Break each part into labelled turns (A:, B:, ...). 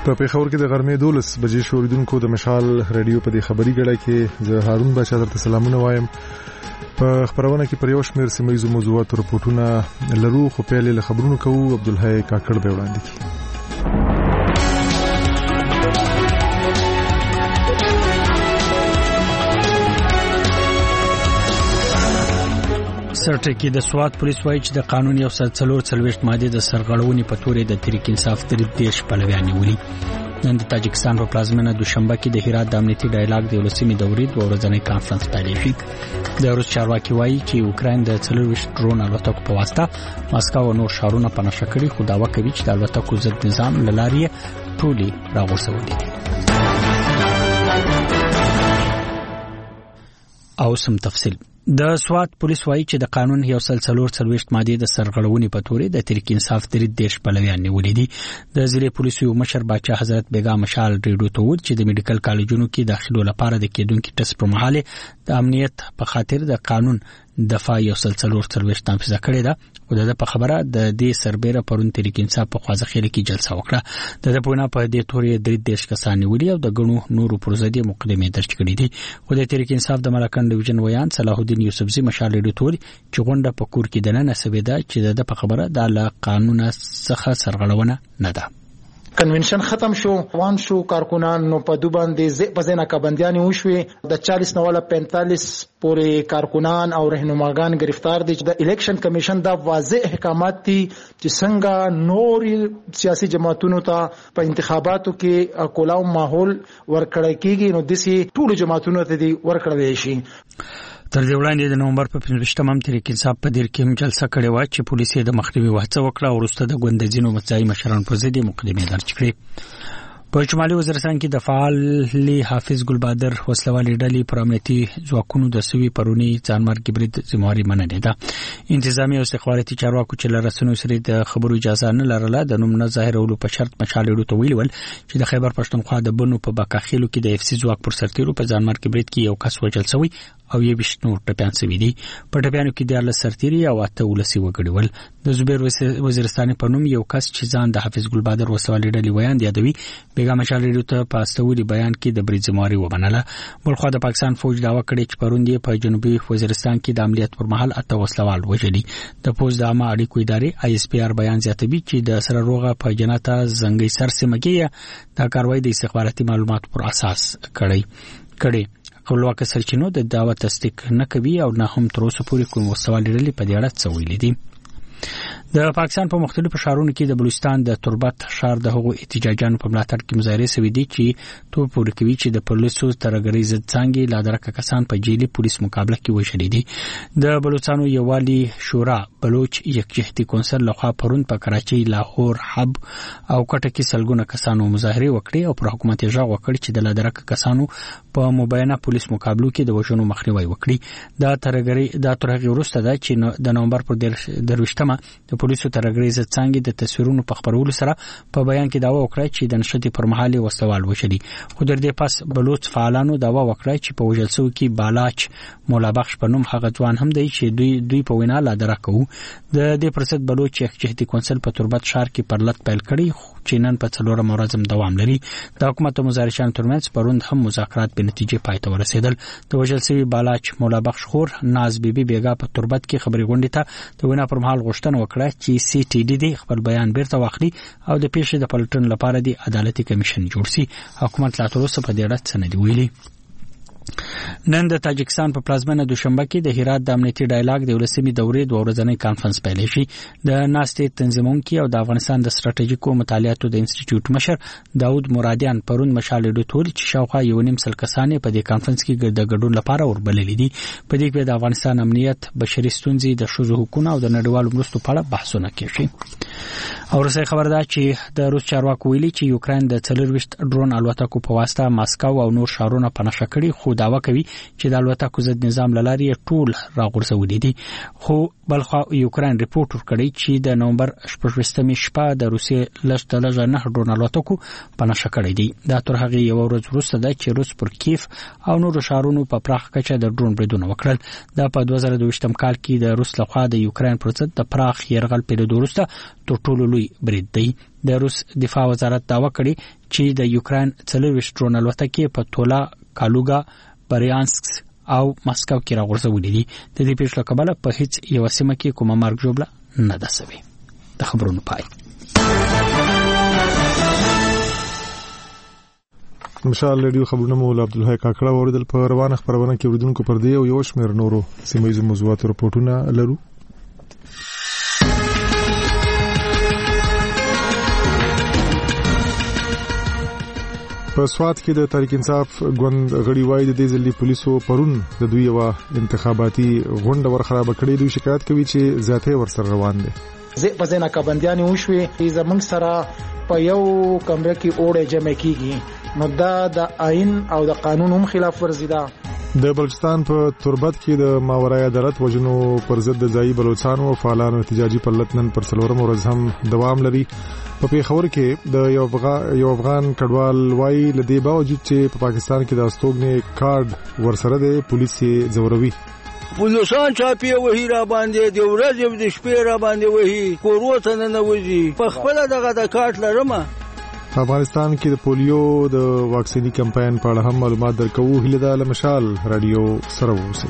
A: په پیښور کې د غرمې 12 بجې شوریدونکو د مشال رادیو په دې خبري ګړه کې زه هارون بچا درته سلامونه وایم. په خبرونه کې پر یو شمېر سیمایي موضوعات رپورټونه لرو، خو پیل له خبرونو کوو. عبدالحی کاکړ به وړاندې کړي.
B: سرټکی د سوات پولیس وایي چې د قانون 144 ماده د سرغړونې په تورې د تحریک انصاف دیش پلویان نیولي. نن د تاجکستان په پلازمینه دوشنبه کې د هرات د امنیتي ډایلاګ د ولسمي دورې د ورځنی کانفرنس پیل شو. د روس چارواکي وایي چې اوکراین د 24 ډرون الوتکو په واسطه ماسکو او نور ښارونه په نښه کړي، خو داوا کوي چې د الوتکو ضد نظام لارې ټولي راغورځولې دي. او سم تفصیل د سوات پولیس وایي چې د قانون 144 ماده د سرغړونې په تورې د تحریک انصاف دیش پلویان نیولې دي. د ضلع پولیسو یو مشر باچا حضرت بیگا مشال ریډیو ته وویل چې د میډیکل کالجونو کې داخلو لپاره د کېدونکو ټیسټ پر مهال د امنیت په خاطر د قانون دفاع 144 تنفیذ کړې ده. او د په خبره د دې سربېره پرون تحریک انصاف په خوازخېل کې جلسه وکړه. د پوینا په دې تورې دیش کسان نیولي او د غنو نورو پروژې مقدمه درج کړې دي. خو د تحریک انصاف د ملکن ډیویژن ویان صلاح الدین یوسفزی مشال ډیټوري چې غونډه په کور کې دنه نسبیده چې د په خبره د قانون څخه سرغړونه نه ده.
C: کنونشن ختم شو، وان شو کارکنان نو په دو باندې په ځینې کابندیان وشوي. د 40 نواله 45 پورې کارکنان او رهنماګان گرفتار دي. د الیکشن کمیشن دا واضح احکامات دي چې څنګه نور سیاسي جماعتونو ته په انتخاباتو کې کولاو ماحول ورکړی کیږي، نو دسي ټول جماعتونو ته دي ورکړل شي.
B: تر دې وړاندې د نومبر په 15 تحریک انصاف په دیر کې جلسه کړې و چې پولیسو د مخنیوي وهڅه وکړه او وروسته د ګوندزینو متځای مشران پر ضد مقدمه درج کړې. په شمالي وزیرستان کې د فعال حافظ ګلبادر وسلوالي ډلې پر امنیتي ځواکونو د سوي پرونی ځانمرګ برید ذمہواري منلې ده. انتظامی او استخباراتي چارواکو چې لرسنو سره د خبرو اجازه نه لرله د نوم نه ظاهرولو په شرط مشالېړو ته ویل چې د خیبر پښتونخوا د بنو په بکاخیلو کې د اف سي ځواک پر سرتیرو په ځانمرګ برید کې یو کس وژل شوی او یې بشنور ټپيان سوي دي. په ټپيانو کې د سرتیري او اته ولسی وګړول. د زبیر وزیرستان په نوم یو کس چې ځان د حافظ ګلبادر وسوالي ډلې ویان یادوي بیګا مشالېړو ته په استولي بیان کې د برید ذمہواري وبنله. بلخو د پاکستان فوج داوا کړې چې پروندې په جنوبي وزیرستان کې د عملیات پر مهال اته وسلوال وژلي. د پوز د عامه اړیکو ادارې آی اس پی آر بیان زیاتوي چې د سره روغه په جناته زنګي سرسمګي دا کاروایی د استخباراتي معلومات پر اساس کړي. خپلواک سرچینو د دعوه تصدیق نه کوي او نه هم تر اوسه پورې کوم وسوال لري په دې اړه څه ویلي دي. د پاکستان په مختلفو ښارونو کې د بلوچستان د تربت ښار د هغو احتجاجاتو په ملاتړ کې مظاهره شوې دي چې تو پورې کوي چې د پولیسو ترګری ضد څنګه لادرکه کسان په جیلی پولیس مقابله کې وشلې دي. د بلوچستانو یوالي شورا بلوچ یکجهتي کونسل لخوا پرون په کراچي، لاهور، حب او کوټه کې سلګونه کسانو مظاهره وکړي او پر حکومت یې ژغ وکړ چې د لادرکه کسانو په مبینه پولیس مقابلو کې د وژنو مخنیوي وکړي. دا ترغه وروسته ده چې د نومبر پر 23 د پولیسو ترګری ضد څنګه د تصویرونو په خبرولو سره په بیان کې داوا وکړه چې د نشټي پر مهال وسوال وشلي. خو در دې پس بلوچ فعالانو داوا وکړه چې په وژل شوی کې بالاچ مولا بخش په نوم هغه ځوان هم دی چې دوی په وینا لا درکو. د دې پرسد بلوچ یکجهتي کونسل په تربت ښار کې پرلط پیل کړي چې نن په 4 ورځم دوام لري. د حکومت او مزارشان ترمنځ پروند هم مذاکرات په نتیجې پای ته ورسېدل. د وژل شوی بالاچ مولا بخش خور ناز بیبي بیګا په تربت کې خبري غونډه ته د وینا پر مهال غوښتنه وکړه چې سی ټي ډي خپل بیان بیرته واخلي او د پیښې د پلټن لپاره د عدالتي کمیشن جوړ شي. حکومت لا تر اوسه په دې اړه څه نه دی ویلي. نن د تاجکستان په پلازمینه دوشنبه کې د هرات د امنیتي ډایلاګ د ولسمي دورې د ورځنی کانفرنس پیل شي. د ناستې تنظیمونکو او د افغانستان د ستراتیژیکو مطالعاتو د انسټیټیوټ مشر داود مرادیان پرون مشال ډیټوري چې شاوخوا یو نیم سل کسانې په دې کانفرنس کې د ګډون لپاره وربللې دي. په دې کې د افغانستان امنیت، بشري ستونزې، د ښځو حقوقو او د نړیوالو مرستو په اړه بحثونه کیږي. او رسۍ خبر ده چې د روس چارواکو ویلي چې یوکرين د 24 ډرون الوتکو په واسطه ماسکو او نور ښارونه په نښه کړي، خو داوا کوي چې د الوتکو ضد نظام لاري ټول راغورځولې دي. خو بلخوا یوکرين ریپورت ورکړی چې د نومبر 18 شپه د روسیې لږ نه ډرون الوتکو په نشه کړی دي. دا تر هغه یو ورځ وروسته ده چې روس پر کیف او نورو ښارونو په پراخ کچه د ډرون بریدونه وکړل. دا په 2022 کال کې د روس لخوا د یوکرين پر ضد د پراخ يرغل پیل وروسته تر ټولو لوی برید دی. د روس دفاع وزارت داوا کړی چې د یوکرين 40 ډرون الوتکې په تولا، کالوګا، بریانسک او مسکو کې راغورځولې دي. د دې پیښو کبله په هیڅ یو سیمه کې کومه مرګ جوړه نه ده سوي. د خبرونو پای.
A: مشال رادیو خبرونه مول عبدالحی کاکړه اوریدل. په روانه خبرونه کې اوریدونکو پر دی او یو شمېر نورو سیمایي موضوعاتو رپورټونه لرو. په سوات کې د تحریک انصاف ګوند غړي وایي د دې ځلې پولیسو پرون د دوی یو انتخاباتي غونډه ورخراب کړې. دوی شکایت کوي چې زیاتې ورسره روان دي.
C: په ځینې کبندیان وشوي زمونږ سره په یو کمره کې اوړه جمع کیږي نو دا د آئین او د قانون هم خلاف ورزي ده.
A: د بلوچستان په تربت کې د ماورای عدالت وژنو پر ضد د ځای بلوچستانو فعالانو احتجاجي پلت نن پر څلورم ورځ هم دوام لري. په پیښور کې د یو افغان کډوال وایي لدی باوجود چې په پاکستان کې د استوګنې کارت ورسره دی پولیس یې زوروي.
D: پولیسان چاپی وਹੀ را باندې دی ورځ د شپې را باندې وਹੀ کوروته نه وځي په خپل دغه د کارت لرمه.
A: په افغانستان کې د پولیو د واکسینی کمپاین په اړه هم معلومات درکوو. هله د مشال رادیو سره اوسئ.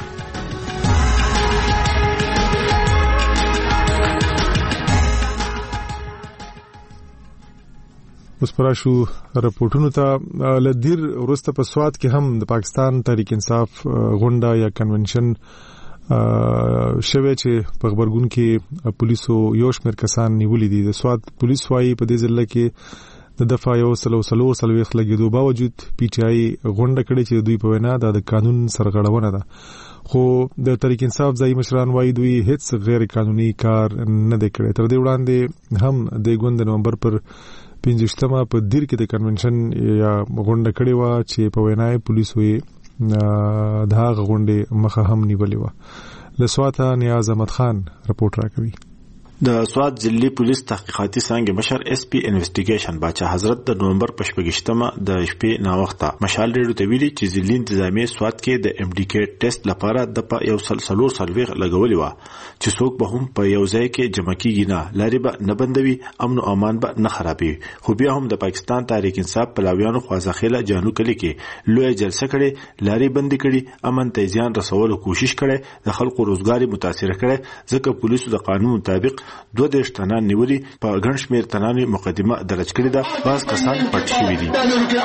A: اوس پراشو رپورټونو ته لدیر ورسته په سوات کې هم د پاکستان تحریک انصاف غونډه یا کنونشن شوه چې په خبرګون کې پولیسو یو شمېر کسان نیولې دي. د سوات پولیس وايي په دې ځل کې د دفاع یو سلوسلويخ لګیدو باوجود پی ټی آی غونډه کړې چې دوی په وینا د قانون سرغړونه ده. خو د تحریک انصاف ځای مشران وايي دوی هیڅ غیر قانوني کار نه دی کړی. تر دې وړاندې هم د ګوند نومبر پر 15 په دیر کې د کنونشن یا غونډه کړې و چې په وینای پولیسو یې د هغه غونډې مخه هم نیولې و. له سواته نیاز احمد خان رپورټ راکوي.
E: د سوات ضلعي پولیس تحقیقاتي څانګې مشر اس پی انویسټیګیشن باچا حضرت د نومبر په 28مه د شپې نا وخته مشال ریډیو ته ویلي چې ضلعي انتظامیه سوات کې د ام ډي کې ټیسټ لپاره د یو سلسلو سرویغ لګولې و چې څوک به هم په یو ځای کې جمع کیږي نه لاري به نه بندوي امن او امان به نه خرابوي. خو بیا هم د پاکستان تحریک انصاف پلاویانو خوازخیله جانو کلی کې لوی جلسه کړي لاري بندي کړي امن ته ځان رسولو کوشش کړي د خلکو روزګاری متاثر کړي ځکه پولیسو د قانون مطابق 2 تنان نیولي په ګڼ شمېر تنانو مقدمه درج کړې ده. بعض کسان پټ شوي دي.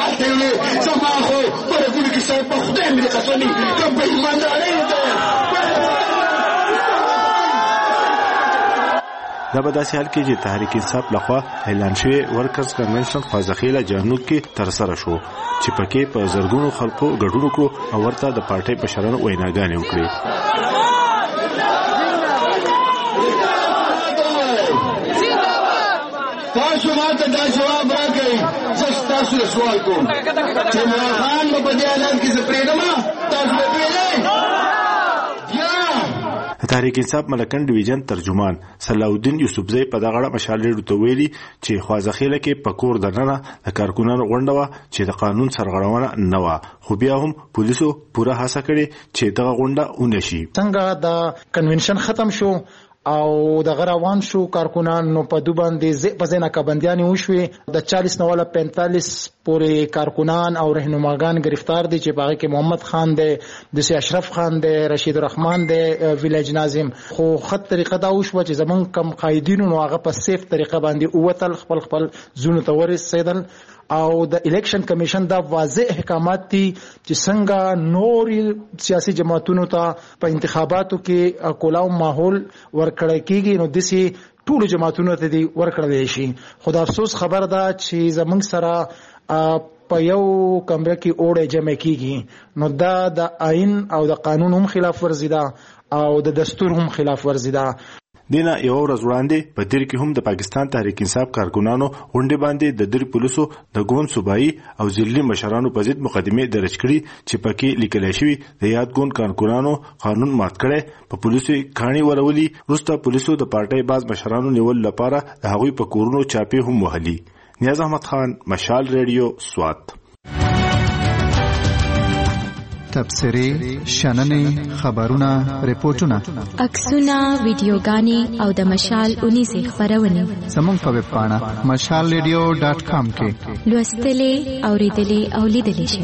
E: دا به داسې حال کې چې تحریک انصاف لخوا اعلان شوی ورکرز کنونشن خوازخیله جانوب کې تر سره شو چې پکې په زرګونو خلکو ګډون وکړو او ورته د پارټۍ مشرانو ویناګانې وکړي.
F: تاسو ماته دا جواب راکړئ چې تاسو له سوال کوم چې عمران خان په دې اعلان کې زپریدم تاسو به پیلې
E: تحریک انصاف ملکن ډیویژن ترجمان صلاح الدین یوسفزئی په دغه اړه مشال ریډیو ته ویلي چې خوازخیله کې پکور دننه د کارکونانو غونډه و چې د قانون سرغړونه نه و. خو بیا هم پولیسو پوره هڅه کړې چې دغه غونډه ونشي.
C: څنګه د کنونشن ختم شو او د غروان شو کارکونان نو په دوه باندې په ځینې کبندیان وشوي د 40 نواله 45 پورې کارکونان او رهنماګان گرفتار دي چې باغ کې محمد خان دی د سی اشرف خان دی رشید الرحمن دی ویلیج ناظم. خو خط طریقه دا وشو چې زمون کم قائدین نو هغه په سیف طریقه باندې اوتل خپل زونه تورس سیدل او د الیکشن کمیشن دا واضح احکامات دي چې څنګه نور سیاسي جماعتونو ته په انتخاباتو کې کولاو ماحول ورکړی کیږي نو دسي ټول جماعتونو ته دی ورکړل شي. خو د افسوس خبر ده چې زمونږ سره په یو کمره کې اوړه جمع کیږي نو دا د آئین او د قانون هم خلاف ورزي ده او د دستور هم خلاف ورزي ده.
E: دینه یو ورځ وړاندې په دیر کې هم د پاکستان تحریک انصاف کارکونانو غونډې باندې د دیر پولیسو د ګوند صوبایي او ضلعي مشرانو په ضد مقدمه درج کړي چې پکې لیکل شوی د یاد ګوند کارکونانو قانون مات کړي په پولیسو کاني ورولي. وروسته پولیسو د پارټي باز مشرانو نیول لپاره د هغوی په کورونو چاپی هم وهلي. نیاز احمد خان، مشال ریډیو، سوات.
G: تبصرې، شننې، خبرونه، ریپورتونه،
H: عکسونه، ویډیوګانې او د مشال 19 خبرونه
G: زموږ په ویب پاڼه mashalradio.com کې
H: لوستلې، اوریدلې او لیدلې شئ.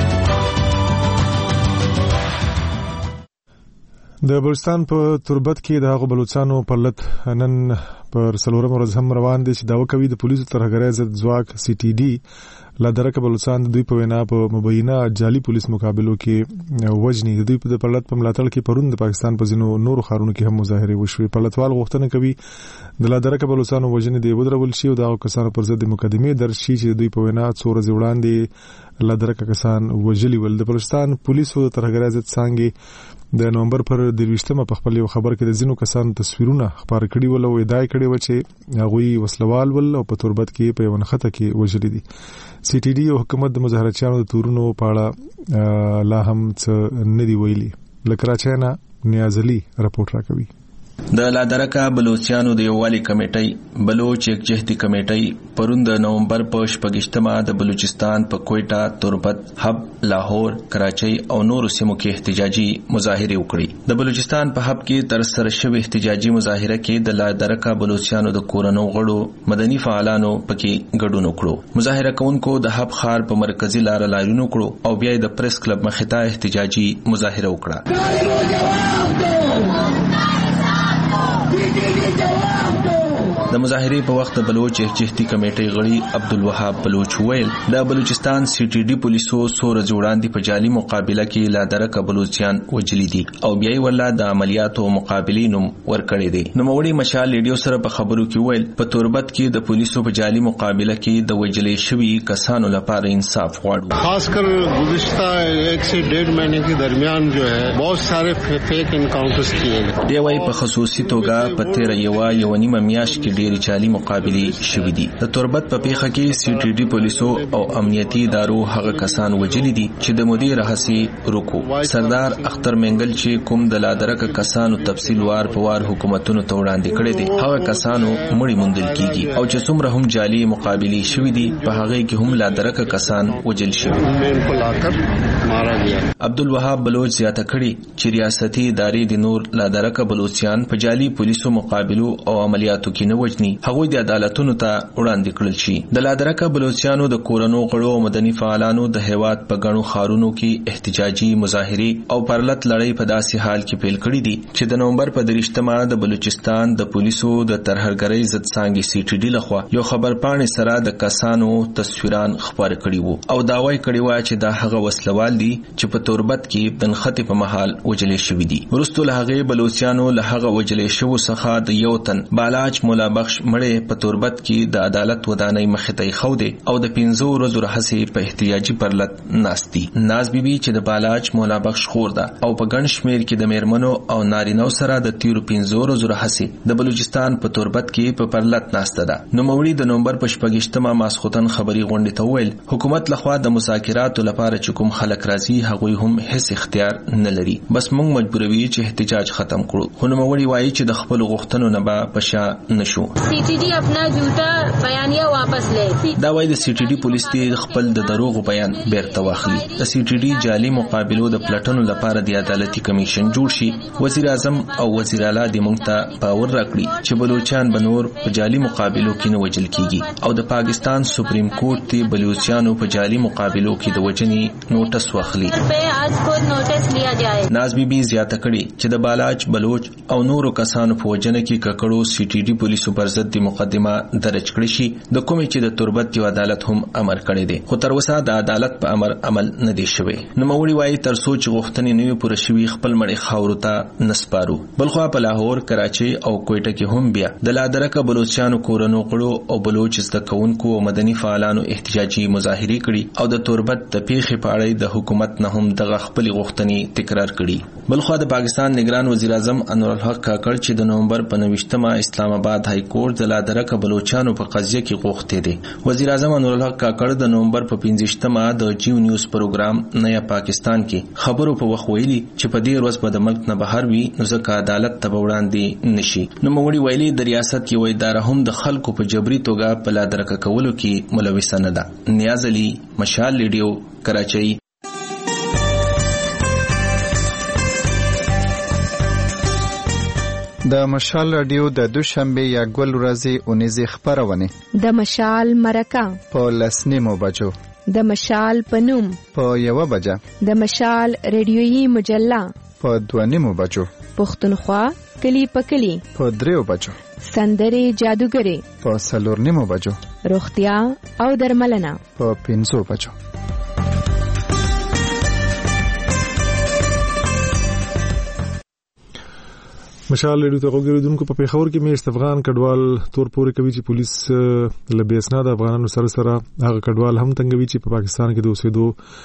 A: د بلوچستان په تربت کې د هغو بلوچستانو پرلط نن پر څلورم ورځ هم روان دي چې داوا کوي د پولیسو ترهګرۍ ضد ځواک CTD لا درکه بلوچستان د دوی په وینا په مبینه جعلي پولیس مقابلو کې وجني. د دوی په پرلط په ملاتړ کې پرون د پاکستان په ځینو نورو ښارونو کې هم مظاهره وشوې. پرلطوال غوښتنه کوي د لا درکه بلوچستان وجني د ودرول شي او د کسانو پر ضد مقدمه درج شي چې د دوی په وینا څو ورځې وړاندې لا درکه کسان وجلي ول. د بلوچستان پولیسو ترهګرۍ ضد څانګې د نومبر پر 23 په خپل خبر کې د ځینو کسانو تصویرونه خبر کړي ول او ادعا کړي و چې هغه وسلوال ول او په تربت کې په ونخته کې وجلي دي. CTD او حکومت د مظاهرچیانو د تورونو په اړه لا هم څه نه دی ویلي. لکراچینا نیاز علي رپورټ راکوي.
I: د لادرکه بلوچستانو د یووالي کمیټې بلوچ یکجهتي کمیټې پرون د نومبر په 28مه د بلوچستان په کوئټه، تربت، حب، لاهور، کراچۍ او نورو سیمو کې احتجاجي مظاهره وکړي. د بلوچستان په حب کې تر سره شوی احتجاجي مظاهره کې د لادرکه بلوچستانو د کورنو غړو، مدني فعالانو پکې ګډون وکړو. مظاهره کوونکو د حب ښار په مرکزی لار لاریون وکړو او بیا د پریس کلب مخې ته احتجاجي مظاهره وکړه. د مظاهرې په وخت بلوچ یکجهتي کمیټې غړي عبدالوهاب بلوچ ویل د بلوچستان CTD پولیسو سور جوړاندې په جعلي مقابله کې لادرکه بلوچستان وجلي دي او بیا یې ولا د عملیاتو مقابلین ورکړي دي. نو موړي مشال ریډیو سره په خبرو کې ویل په تربت کې د پولیسو په جعلي مقابله کې د وجلې شوی کسانو لپاره انصاف غواړو.
J: خاص کر گزشتہ 1 سے 1.5 مہینے کے درمیان جو ہے بہت سارے فیک انکاؤنٹرز کیے گئے.
I: دی وايي په خصوصي توګه په 13 نیمه میاشت کې ډېری چالي مقابلې شوې دي. د تربت په پیښه کې CTD پولیسو او امنیتي ادارو هغه کسان وجلي دي چې د مدیر رهسي رکو سردار اختر منګل چې کوم د لادرکه کسانو تفصیل وار په وار حکومتونو ته وړاندې کړي دي هغه کسانو مړي موندل کیږي او چې څومره هم جعلي مقابلې شوې دي په هغه کې هم لادرکه کسان وجل شوي. عبدالوهاب بلوچ زیاته کړي چې ریاستي ادارې د نور لادرکه بلوچستان په جعلي پولیسو مقابلو او عملیاتو کې نه وجني هغوی د عدالتونو ته وړاندې کړل شي. د لادرکه بلوچستانو د کورنو غړو او مدني فعالانو د هیواد په غنو خارونو کې احتجاجي مظاهره او پرلط لړۍ په داسې حال کې پیل کړې دي چې د نومبر په 23مه د بلوچستان د پولیسو د ترهګرۍ ضد څانګې CTD لخوا یو خبرپاڼې سره د کسانو تصویران خبر کړي وو او داوی کړي و چې دا هغه وسلوال دي چې په تربت کې د نخته په محل وجلې شوې دي. ورستو له هغه بلوچستانو له هغه وجلې شو څخه د یو تن بالاچ مولا بخش مړې په تربت کې د عدالت ودانۍ مخې ته خوده او د 15 ورځو راهسي په احتیاجي پرلط ناشتي. ناز بیبي چې د بالاچ مولا بخش خور ده او په ګڼ شمیر کې د میرمنو او نارینو سره د 15 ورځو راهسي د بلوچستان په تربت کې په پرلط ناشته ده. نو موړي د نومبر په 28مه ماسختن خبري غونډه ته ویل حکومت لخوا د مذاکراتو لپاره چې کوم خلک راځي هغوی هم هیڅ اختیار نه لري بس موږ مجبوروي چې احتجاج ختم کړو. خو نو موړي وایي چې د خپل غوښتنو نه به پشا نشو.
K: CTD अपना झूठा بیانیه واپس لې.
I: دا وایي د CTD پولیس ته خپل د دروغ بیان بیرته واخلي. د CTD جعلي مقابلو د پلټنو لپاره د عدالتي کمیشن جوړ شي. وزیر اعظم او وزیر اعلی د مونږ ته باور راکړي چې بلوچستان بنور په جعلي مقابلو کې نه وجل کیږي او د پاکستان سپریم کورټ ته بلوچستانو په جعلي مقابلو کې د وجنې نوټس واخلي. ناز بیبي زیاته کړي چې د بالاچ بلوچ او نورو کسانو په وجنه کې ککړو CTD پولیسو پر ضد مقدمه درج کړی شي د کومې چې د تربت یو عدالت هم امر کړی دی خو تر اوسه د عدالت په امر عمل نه دی شوی. نو موړي وایي تر سوچ غوښتنې نه پوره شوی خپل مړی خاورو ته نسپارو. بلخوا په لاهور، کراچۍ او کوئټه کې هم بیا د لادرکه بلوچستانو کورنو غړو او بلوچ زده کوونکو او مدني فعالانو احتجاجي مظاهرې کړي او د تربت د پیښې په اړه د حکومت نه هم دغه خپل غوښتنې تکرار کړي. بلخو د پاکستان نگران وزیر اعظم انور الحق کاکړ چې د نومبر په 29مه اسلام آباد های کورټ د لادرکه بلوچستان په قضیه کې غوښتي دي. وزیر اعظم انور الحق کاکړ د نومبر په 15مه د جیو نیوز پروګرام نیا پاکستان کې خبرو په وخت ویلي چې په دې ورځ به د ملک نه بهر وي نو ځکه عدالت ته وړاندې نشي. نو موږ ویلي د ریاست یو اداره هم د خلکو په جبري توګه په لادرکه کولو کې ملوثه نه ده. نیاز علي، مشال ریډیو، کراچۍ.
G: د مشال رادیو د دوشنبه یا ګل ورځې اونیزه خبرونه
H: د مشال مرکه
G: په 10:09 بجو،
H: د مشال پنوم
G: په 1 بجه،
H: د مشال ریډیویي مجله
G: په 2:09 بجو،
H: پښتونخوا کلی په کلی
G: په 3 بجو،
H: سندري جادوګری
G: په 4:09 بجو،
H: روغتیا او درملنه
G: په 5 بجو.
A: مشال ریډیو ته وګورئ په پیښور کې میشت افغان کډوال تور پورې کوي چې پولیس لبې اسناد افغانانو سره هغه کډوال هم تنګوي چې په پاکستان کې د اوسېدو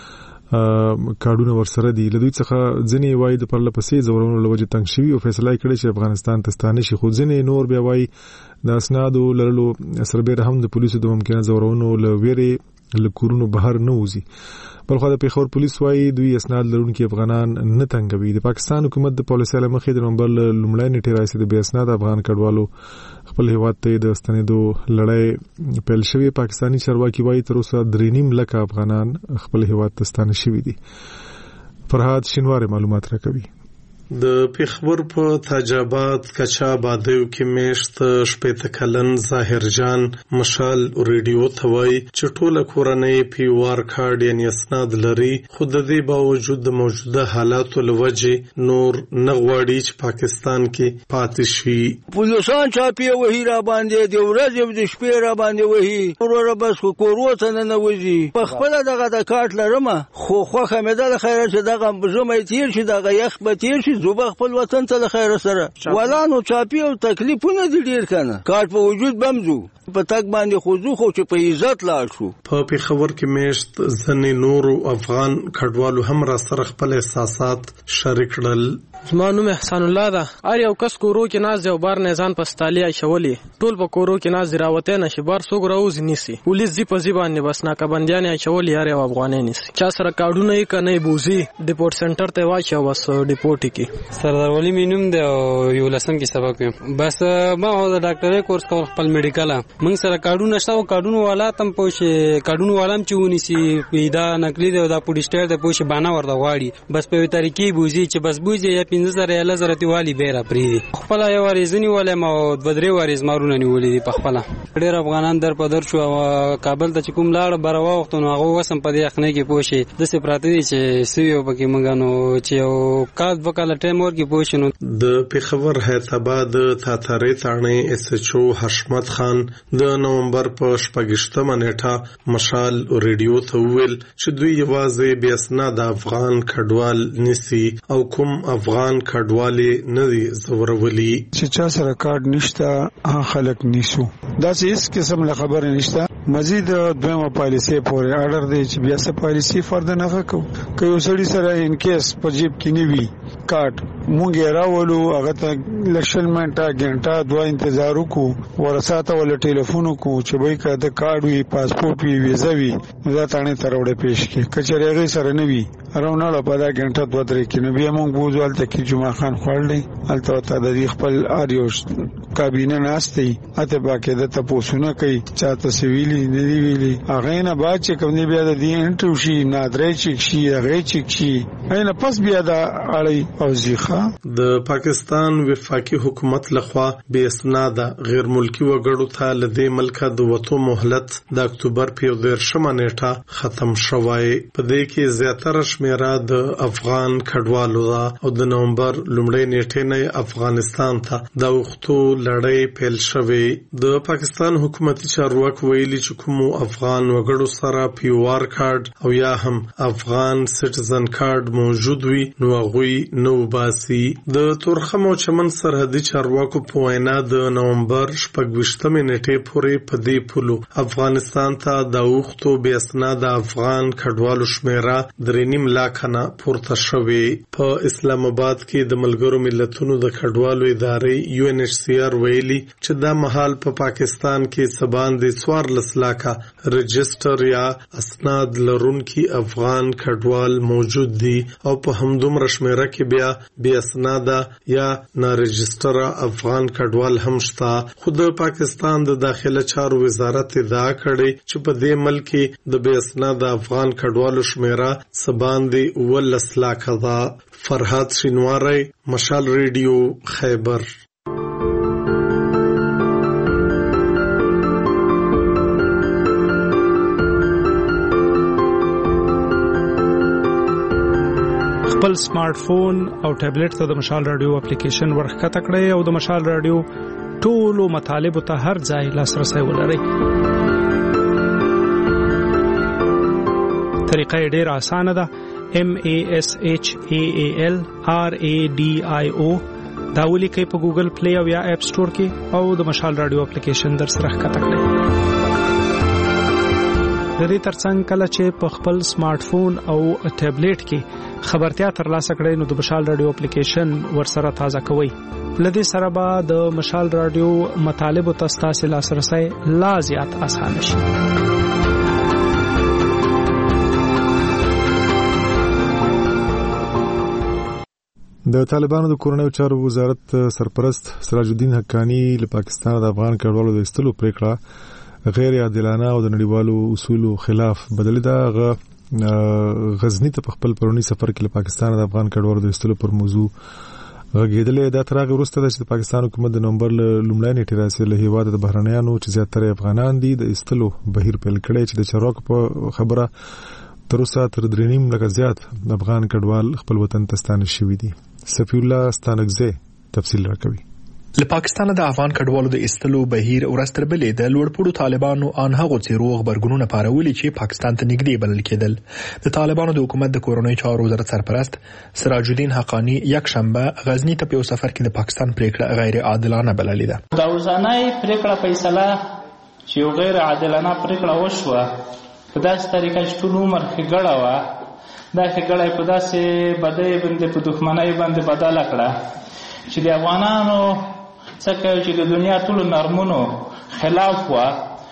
A: کارډونه ورسره دي. له دوی څخه ځینې وایي د پرله پسې زورونو له وجې تنګ شوي او فیصله یې کړې چې افغانستان ته ستانه شي، خو ځینې نور بیا وایي د اسنادو لرلو سربېره هم د پولیسو د ممکنه زورونو له ویرې له کورونو بهر نه وځي. بلخو د پیښور پولیس وایي دوی اسناد لرونکي افغانان نه تنګوي. د پاکستان حکومت د پالیسۍ له مخې د نومبر لومړۍ نیټې راهیسې د بې اسناد افغان کډوالو خپل هیواد ته د ستنېدو لړۍ پیل شوې. پاکستاني چارواکي وایي تر اوسه 3.5 لکه افغانان خپل هیواد ته ستانه شوي دي. فرهاد شینواری معلومات راکوي.
L: د پیښور په تاجاباد کچا بادیو کې میشت شپېته کلن ظاهر جان مشال ریډیو ته وایي چې ټوله کورنۍ پیوار کارډ یعنې اسناد لري، خو د دې باوجود د موجوده حالاتو له وجې نور نه غواړي چې پاکستان کې پاتې شي.
D: پولیسان چاپی وهي را باندې د ورځې او د شپې را باندې وهي، وروره بس کورو ته نه وځي. په خپل دغه د کارت لرم خو خوخه مې ده خیره چې دغه ژمې تیر شي، دغه یخ به تیر شي، زوبه خپل وطن ته خیر سره ولانو چاپی او تکلیفونه دي ډیر کنه کارت په وجود بمزو په تک باندې خوځو خو چې په عزت لاړ شو.
L: په پیښور کې میشت ځنې نور افغان کډوالو هم را سره خپل احساسات شریک کړل.
M: زما نوم احسان الله ده. هر یو کس کورو کې ناز یو بار نه ځان پستالیا شولې، ټول په کورو کې ناز راوته نشي، بار څوک راوځي نسی، پولیس دی په ځی باندې بس ناکبندیان شولې، هر یو افغانې نسی چا سره کارډونه یې کنه بوزي ډیپورټ سنټر ته واچو بس ډیپورټ کی.
N: سردار ولی مینوم ده او یو لسم کې سبق یم، بس ما د ډاکټرۍ کورس کول خپل میډیکل موږ سره کارډونه شته او کارډونه والا تم پوښي کارډونه والام چې ونیسي پیدا نقلی ده دا پولیسټر ده پوښي باندې ورته غواړي بس په طریقې بوزي چې بس بوزي یا 15000 لزرتي والی بیره پری خپل یو ریزنی ولې ما بدري وریز مارونه نیولې دي په خپل ډېر افغانان در په در شو کابل ته کوم لاړ بروا وخت نو هغه وسم په دې اخنه کې پوښي د سپراته دي چې سویو پکې مونږانو چې یو کال وکاله ټیم ورکی پوښنو.
L: د پیښور هیتاباد تاتارې تاڼې اس ایچ او حشمت خان د نومبر په 28مه نیټه مشال ریډیو ته ویل چې دوی یوازې بیا اسناد افغان کډوال نسی او کوم افغان کډوالي نه دي زورولي
O: چې چا سره کارت نشته خلک نیسو دا هیڅ قسم له خبره نشته. مزید دویمه پالیسی پورې آرډر دی چې بیا څه پالیسی فرد نه غوښو که یو سړی سره ان کیس په جیب کې نیوي کارت مونږ راولو هغه ته لکشن منټه غنټه دوه انتظار وکړو ورساته ول ټلیفون وکړو چې وای کده کارت وي پاسپورت وي ویزا وي دا تانه تروړه پیش کې کچره هغه سره نه وي راوناله په دا غنټه دوه درې کې نو بیا مونږ بوزوال ته کې جمعه خان خړلې الته ته د خپل اریوش کابینه ناشتي اته باکه د تاسو نه کوي چاته سویلی نه دی ویلي هغه نه بعد چې کوم دی بیا د دې انټرو شي نادرې چک شي هغه چک شي اینه پس بیا دا اړي او زیخه.
L: د پاکستان وفاقي حکومت لخوا بے اسناد غیر ملکی وګړو ته له دې ملکه د وټو مهلت د اکتوبر په 13مه نیټه ختم شوی. په دې کې زیاتره شمیره د افغان کډوالو او د نومبر لومړۍ نیټې نه افغانستان ته د وختو لړۍ پیل شوې. د پاکستان حکومتي چارواکو ویلي چې کوم افغان وګړو سره پیوار کارت او یا هم افغان سټیزن کارت ګډوډ موجود وي نو هغه نو باسي. د تورخم او چمن سرحدي چارواکو په وینا د نومبر 28 نیټې پورې په دې پولو افغانستان ته د اوختو بې اسناد افغان کډوالو شمیره 3.5 لک نه پورته شوې. په اسلام آباد کې د ملګرو ملتونو د کډوالو ادارې UNHCR ویلي چې دا مهال په پاکستان کې سبان د 14 لکه رجستر یا اسناد لرونکي افغان کډوال موجود دي او په همدومره شمیره کې بیا بې اسناد یا نارجستر افغان کډوال هم شته. خو د پاکستان د داخله چارو وزارت ادعا کړې چې په دې ملک کې د بې اسناد افغان کډوالو شمیره سبان د 19 لکه ده. فرحات شینواری، مشال ریډیو، خیبر.
P: خپل سمارټ فون او ټابلیټ ته د مشال رادیو اپلیکیشن ورخکته کړئ او د مشال رادیو ټولو مطالبو ته هر ځای لاسرسي ولرئ. طریقه ډېره اسانه ده. MASHAAL RADIO دا ولیکئ په ګوګل پلی او یا اپ سٹور کې او د مشال رادیو اپلیکیشن در سره ښکته کړئ. د دې ترڅنګ کله چې په خپل سمارټ فون او ټابلیټ کې خبرتیا ترلاسه کړئ نو د مشال رادیو اپلیکیشن ورسره تازه کوئ. لدې سره به د مشال رادیو مطالب او تاسو لاسرسي لا زیات اسانه شي.
A: د طالبانو د کورنیو چارو وزارت سرپرست سراج الدین حقانی له پاکستان د افغان کډوالو د ایستلو پریکړه غیر عادلانه او د نړیوالو اصولو خلاف بدلی ده. غزنی ته په خپل پرونی سفر کې له پاکستان د افغان کډوالو د ایستلو پر موضوع غږیدلې. دا تر هغه وروسته چې پاکستان حکومت د نومبر لومړۍ نیټې راځي له هیواد د بهرنیانو چې زیاتره افغانان دي د ایستلو بهیر پیل کړي چې د چارواکو په خبره تر اوسه تر 3.5 لک زیات افغان کډوال خپل وطن ته ستانه شوي دي. صفی الله ستانکزی تفصیل راکوي.
Q: له پاکستان د افغان کډوالو د ایستلو بهیر ورستر بلې د لوړپوړو طالبانو ان هغو څیروغ برګونونه پارولي چې پاکستان ته نږدې بلل کېدل. د طالبانو د حکومت د کورنیو چارو وزارت سرپرست سراج الدین حقانی یک شنبه غزنی ته په سفر کې د پاکستان پریکړه غیر عادلانه بللې ده.
R: دا اوسنۍ پریکړه فیصله چې غیر عادلانه پریکړه وشوه په داسې طریقه چې ټول عمر ښېګړه وه، دا ښېګړه په داسې بدۍ باندې په دښمنۍ باندې بدله کړه چې د افغانانو څخه چې د دنیا ټولو نرمونو خلاف وه،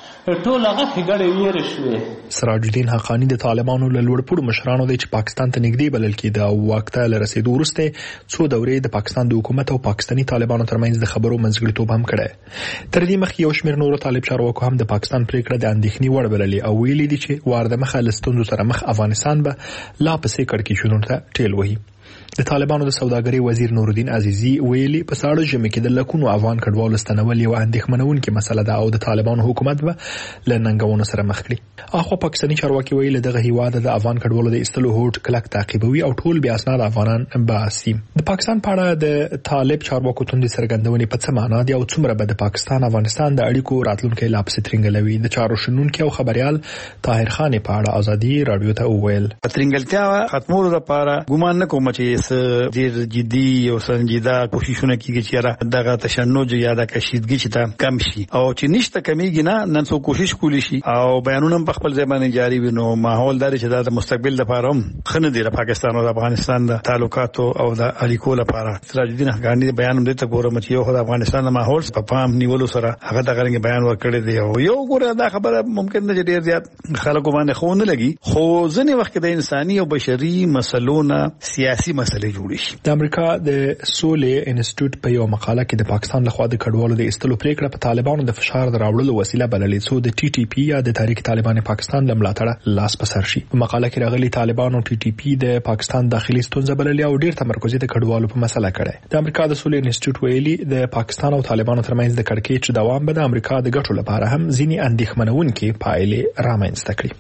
R: ټول هغه ښېګړې ویرې شوې.
Q: سراج الدین حقانی د طالبانو له لوړپوړو مشرانو دی چې پاکستان ته نږدې بلل کېده او واک ته له رسېدو وروسته څو دورې د پاکستان د حکومت او پاکستاني طالبانو ترمنځ د خبرو منځګړیتوب هم کړی. تر دې مخکې یو شمېر نورو طالب چارواکو هم د پاکستان پریکړه د اندېښنې وړ بللې او ویلي دي چې وار د مخه له ستونزو سره مخ افغانستان به لا پسې کړکېچونو ته ټېل وهي. د طالبانو د سوداګرۍ وزیر نورالدین عزیزی ویلي په ساړه ژمي کې د لکونو افغان کډوالو ستنول یو اندېښمنونکې مسله ده او د طالبانو حکومت به له ننګونو سره مخ کړي. اخو پاکستاني چارواکي ویلي دغه هیواد د افغان کډوالو د ایستلو هوډ کلک تعقیبوي او ټول بیا اسناد افغانان باسي. د پاکستان په اړه د طالب چارواکو توندې څرګندونې په څه معنا دي او څومره به د پاکستان افغانستان د اړیکو راتلونکي لا پسې ترنګلوي؟ د چارو شنونکي او خبريال طاهر خان په اړه ازادي رادیو ته وویل
S: ترنګلتیا ختمولو لپاره ګومان نه کوم چې ډیر جدي او سنجیده کوششونه کیږي چې دغه تشنج یا د کشیدګي چې تا کم شي او چې نشته کمیږي نه نن څو کوشش کولی شي او بیانونه په خپل ځبانه جاری وینو. ماحول دار چې د مستقبل لپاره هم خنه دی د پاکستان او د افغانستان د تعلقاتو او د اړیکو لپاره. سراج الدین حقانی بیان هم دته ګورم چې یو د افغانستان د ماحول په پام نیولو سره هغه دغه بیان ورکړی دی او یو ګوره دا خبره ممکن نه ډیر زیات خلکو باندې خو نه لګي، خو ځنې وخت د انساني او بشري مسلونو سیاسي مسلې جوړ شي.
Q: د امریکا د سولې انسټیټیوټ په یو مقاله کې د پاکستان لخوا د کډوالو د ایستلو پریکړه په طالبانو د فشار دراوړلو وسیله بللې څو د TTP یا د تحریک طالبان پاکستان د ملاتړ لاس په سر شي. په مقاله کې راغلي طالبانو TTP د پاکستان داخلي ستونزه بللې او ډیر تمرکز د کډوالو په مسله کړي. د امریکا د سولې انسټیټیوټ ویلي د پاکستان او طالبانو ترمنځ د کړکېچ دوام به د امریکا د ګټو لپاره هم ځینې اندېښمنونکې پایلې رامنځته کړي.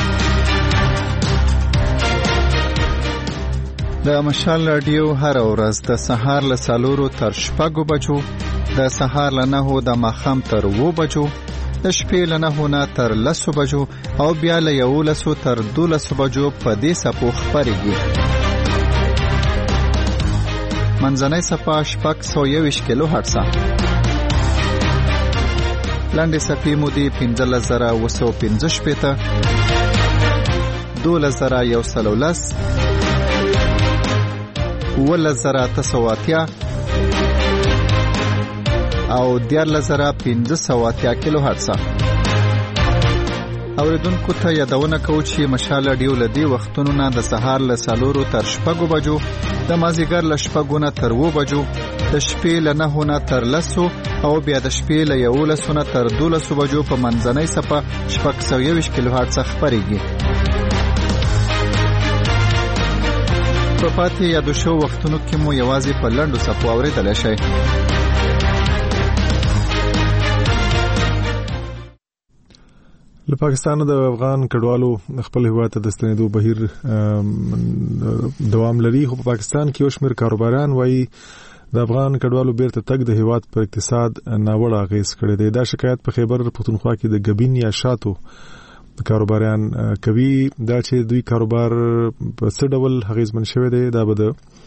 G: د مشال رادیو هر ورځ د سهار له 4 تر 6 بجو، د سهار له 9 د ماښام تر 2 بجو، د شپې له 9 تر 10 بجو او بیا له 11 تر 12 بجو په دې سپو خبرېږي. منځنۍ صفه 621 کیلو هرتز. لاندې صفې مودې 15915 12110 11980 او 14580 کیلو هرتز. اوریدونکو ته یادونه کوو چې مشال رادیو لدی وختونو نه د سهار له 4 تر 6 بجو، د مازیګر له 6 نه تر 2 بجو، د شپې له 9 نه تر 10 او بیا د شپې له 11 نه تر 12 بجو په منځنۍ صفه 621 کیلو هرتز خبريږي. په پاتې یادو شو وختونو کې مو یوازې په لنډو صفو اوریدل شي.
A: له پاکستان د افغان کډوالو خپل هیواد ته د ستنېدو بهیر دوام لري، خو په پاکستان کې یو شمېر کاروباران وایي د افغان کډوالو بیرته تګ د هیواد پر اقتصاد ناوړه اغیز کړی دی. دا شکایت په خیبر پښتونخوا کې د ګبین یا شاتو کاروباران کوي. دا چې دوی کاروبار په څه ډول اغیزمن شوی دی دا به د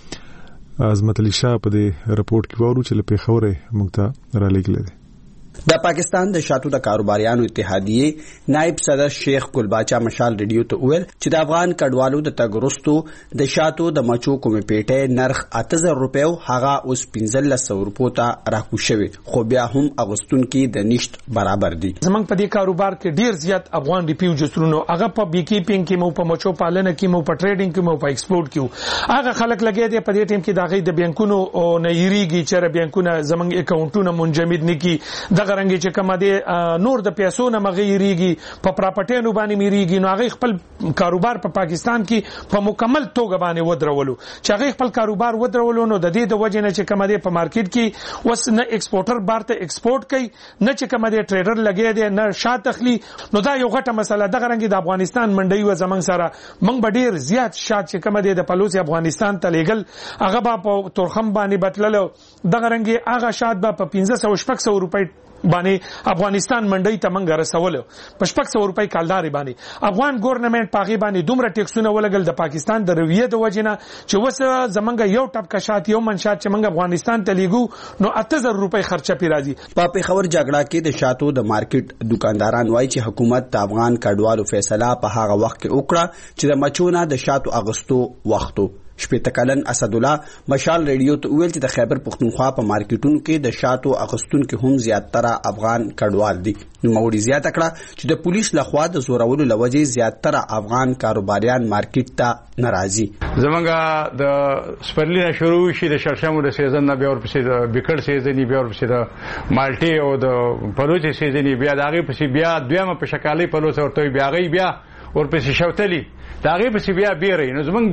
A: عظمت علي شاه په دې رپورت کې وورو چې له پیښورې موږ ته را لېږلی دی.
T: د پاکستان د شاتو د کاروباریانو اتحادیه نائب صدر شیخ ګلباچا مشال ریډیو ته ویل چې د افغان کډوالو د تګ وروسته د شاتو د مچو کومې پیټه نرخ 8000 روپیو هغه اوس 1500 روپیو ته راکو شوی، خو بیا هم اغوستون کې د نشټ برابر دي.
U: زمنګ په دې کاروبار کې ډیر زیات افغان ریفیوجیسونو هغه په بیکی پینګ کې مو په مچو پالنه کې مو په ټریډینګ کې مو په ایکسپورټ کې هغه خلک لګي دي. په دې ټیم کې د غي د بانکونو او نه یریږي چې بانکونه زمنګ اکاونټونه منجمد نکي، دغه رنګ چې کوم دي نور د پیسو نه مغیریږي په پراپرټینو باندې میریږي. نو هغه خپل کاروبار په پاکستان کې په مکمل توګه باندې ودرولو چې هغه خپل کاروبار ودرولو. نو د دې د وجې نه چې کوم دي په مارکیټ کې وس نه ایکسپورټر بارته ایکسپورټ کوي، نه چې کوم دي ټریډر لګي دي، نه شات تخلي. نو دا یو غټه مسله دغه رنګ د افغانستان منډي و زمنګ سره موږ ډیر زیات شات چې کوم دي د پلوص افغانستان ته لېګل هغه په تورخم باندې بتللو. دغه رنګ هغه شات په 1500 روپۍ باندې افغانستان منډي ته منګ رسول په 600 روپۍ کالداري باندې. افغان ګورنمنت پاغي باندې دومره ټیکسونه ولګل د پاکستان د رویه د وجنه چې وسه زمنګ یو ټپ کشات یو منشات چې منګ افغانستان ته لیګو نو 8000 روپۍ خرچه پی راځي.
T: په پیښور جګړه کې د شاتو د مارکیټ دکانداران وایي چې حکومت د افغان کډوالو فیصله په هغه وخت کې وکړه چې د مچونه د شاتو اغستو وختو. شپږ کلن اسد الله مشال ریډیو ته ویل چې د خیبر پښتونخوا په مارکیټونو کې د شاتو اغستونکو هم زیاتره افغان کډوال دي. نو موري زیاته کړه چې د پولیس لخوا د زورولو لوجې زیاتره افغان کاروباریان مارکیټ ته ناراضي.
V: زمونږه د سپرلینا شروع شي د شړشمو د سیزن نه بیا ورپسې د بیکړ سیزن بیا ورپسې د مالټي او د پلوچ سیزن بیا دغه پسې بیا دویمه په شکالي پلوچ ورته بیا ورپسې شوتلی داغه په بیا بیرې. نو زمونږ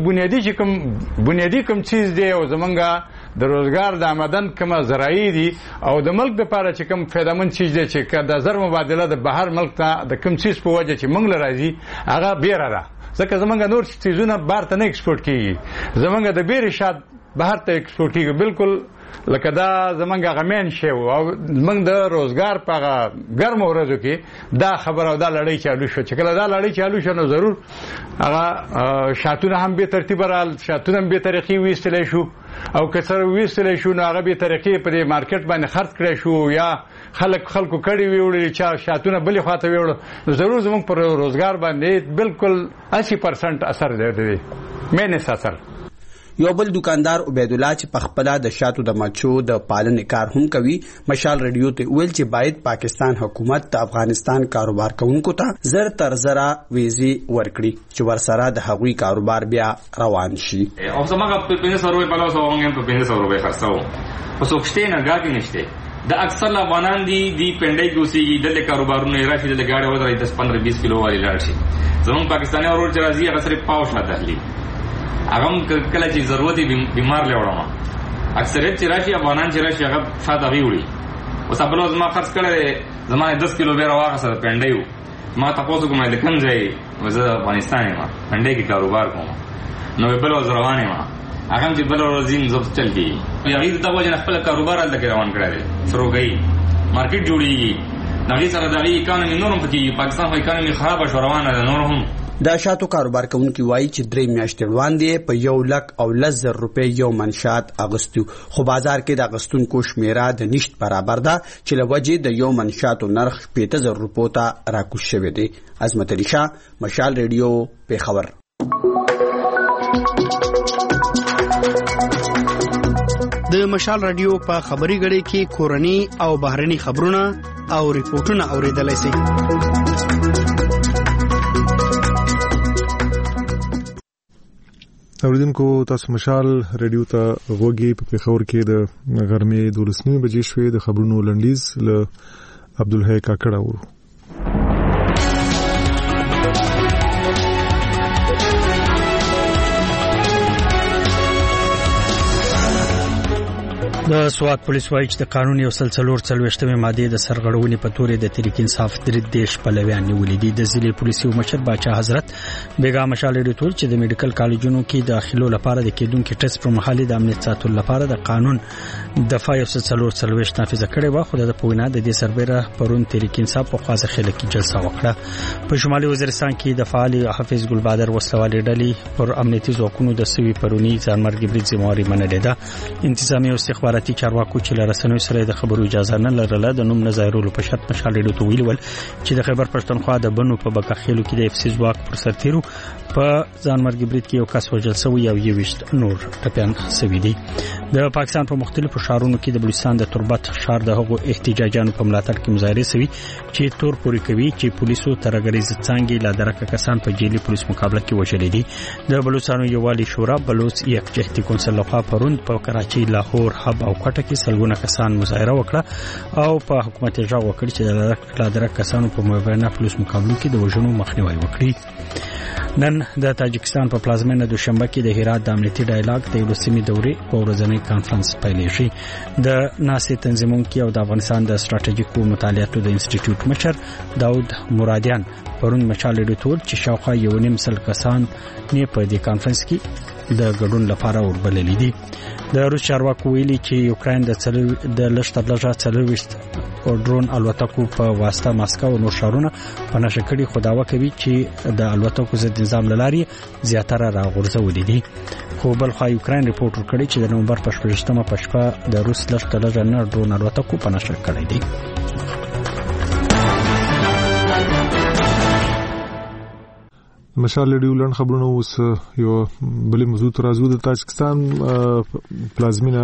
V: بنیادی کوم چیز دی او زمونږه د روزګار د آمدن کومه زراعي دي او د ملک لپاره چې کوم فایدمن چیز دی چې د زر مبادله د بهر ملک ته د کوم چیز په وجه چې موږ لراځي هغه بیره ده. ځکه زمونږ نور چیزونه بهر ته نه ایکسپورټ کیږي، زمونږ د بیرې شات بهر ته ایکسپورټ کیږي. بالکل لکه دا زمونږ غمین شی او موږ د روزګار په ګرم ورځو کې دا خبره او دا لړۍ چالو شو چې کله دا لړۍ چالو شو نو ضرور هغه شاتونه هم به ترتیب رال شاتونه هم به طریقې وېستل شو او کثر وېستل شو نو هغه به طریقې په مارکیټ باندې خرڅ کړي شو یا خلکو کړي ویوړي چې شاتونه بلې خواته ویوړ نو ضرور زموږ پر روزګار باندې بالکل 80% اثر دی مینه اثر.
T: یو بل دکاندار عبید الله چې په خپل د شاتو د مچو د پالنې کار هم کوي مشال ریډیو ته ویل چې باید پاکستان حکومت د افغانستان کاروبار کوونکو ته زر تر زره ویزي ورکړي چې ورسره د هغوی کاروبار بیا روان شي.
W: او زموږ په 1500 روپۍ په لاس وانګم په 1500 روپۍ خرڅاو په سوکشته نه گاګی نشته د اکثر افغانان دی پندای ګوسیږي د کاروبارونو راشي د گاډي وځي 10-15-20 کیلو والی لاړ شي. زموږ پاکستاني اورور چې راځي هغه سره پاو شاته دي اغم کله چې ضرورتي بیمار لوړم اکثریت چې راشي افغانان چې راشي هغه شاته ویوړي او سبلوز ما خرڅ کړل زمانه 10 کیلو بیره واغه سره پندایو ما تاسو کومه د کوم ځای وزه افغانستان ما پندای کې کاروبار کوم نو بل روانه ما هغه چې بل ورځین زب چل کی یغید د وجه خپل کاروبار ال کې روان کړل شروع گئی مارکیټ جوړیږي نغی سره د اکانومي نورم پکې پاکستان خو اکانومي خراب شو روانه ده نورهم
T: د شاتو کاروبار کوونکي وایي چې 3 میاشتې وړاندې په 1,10,000 روپۍ یو من شات اغوستو، خو بازار کې د اغوستونکو شمیره د نشت برابر ده چې له وجې د یو من شاتو نرخ 50,000 روپو ته راکوز شوی دی. عظمت علي شاه، مشال ریډیو، پیښور.
B: د مشال رادیو په خبري غړي کې کورني او بهرني خبرونه او ریپورتونه اوریدلای شئ.
A: اوریدونکو تاسو مشال ریډیو ته غوږی په پیښور کې د غرمې 12 بجې شوې د خبرونو لنډیز له عبدالحی کاکړ اورو.
B: د سوات پولیس وایي چې د قانون 144 ماده د سرغړونې په تور د تحریک انصاف درې دیش پلویان نیولې دي. د ضلع پولیسو مشر باچا حضرت بیګا مشال ریډیو چې د میډیکل کالجونو کې داخلو لپاره د کېدونکو ټیسټ پر مهال د امنیت ساتلو لپاره د قانون دفعه 144 نافذ کړي و، خو د پوینا د دې سربېره پرون تحریک انصاف په خاصه خله کې جلسه وکړه. په شمالي وزیرستان کې د فعال حافظ ګل بادر وسلوالې ډلې پر امنیتي ځواکونو د سوي پرونی ځانمرګي برید ذمہواري منلې ده. انتظامی او استخباراتي چارواکو چې له رسنیو سره د خبرو اجازه نه لرله د نوم نه ظاهرولو په شرط مشال ریډیو ته ویل چې د خیبر پښتونخوا د بنو په بکاخیلو کې د اف سی ځواک پر سرتیرو په ځانمرګي برید کې یو کس وژل شوی او 20 نور ټپيان شوي دي. د پاکستان په مختلفو ښارونو کې د بلوچستان د تربت ښار د هغو احتجاجاتو په ملاتړ کې مظاهره شوي چې تور پوري کوي چې پولیسو ترګریز څنګه لا درکه کسان په جیلی پولیس مقابله کې وژل دي. د بلوچستان یووالي شورا بلوچ یکجهتي کونسل لخوا پروند په کراچي، لاهور، حب او کوټه کې سلګونه کسان مظاهره وکړه او په حکومت ژغ وکړ چې د لا درکه کسانو په مبینه پولیس مقابله کې د وژنو مخنیوي وکړي. نن د تاجکستان په پلازمینه دوشنبه کې د هرات د امنیتي ډایلاګ د یولسمې دورې په ورځنی کانفرنس پیلېږي. د ناسې تنظیمونکو او د افغانستان د ستراتیژیکو مطالعاتو د انسټیټیوټ مشر داود مرادیان پرون مشال ریډیو چې شاوخوا 1.5 کسان نه په دې کانفرنس کې د ګډون لپاره وربلل دي. د روس چارواکو ویلي چې یوکرين د لشتبلجه 40 او ډرون الوتکو په واسطه ماسکو او نور ښارونه په نشه کړي، خو داوا کوي چې د الوتکو ضد نظام لاري زیاتره راغورځولې دي. خو بل خو یوکرين ریپورت کړی چې د نومبر په 18مه په شپه د روس لشتبلجه نه ډرون الوتکو په نشه کړی دي.
A: مشال ریډیو لن خبرونه اوس یو بل موضوع ترازو د تاجکستان پلازمینه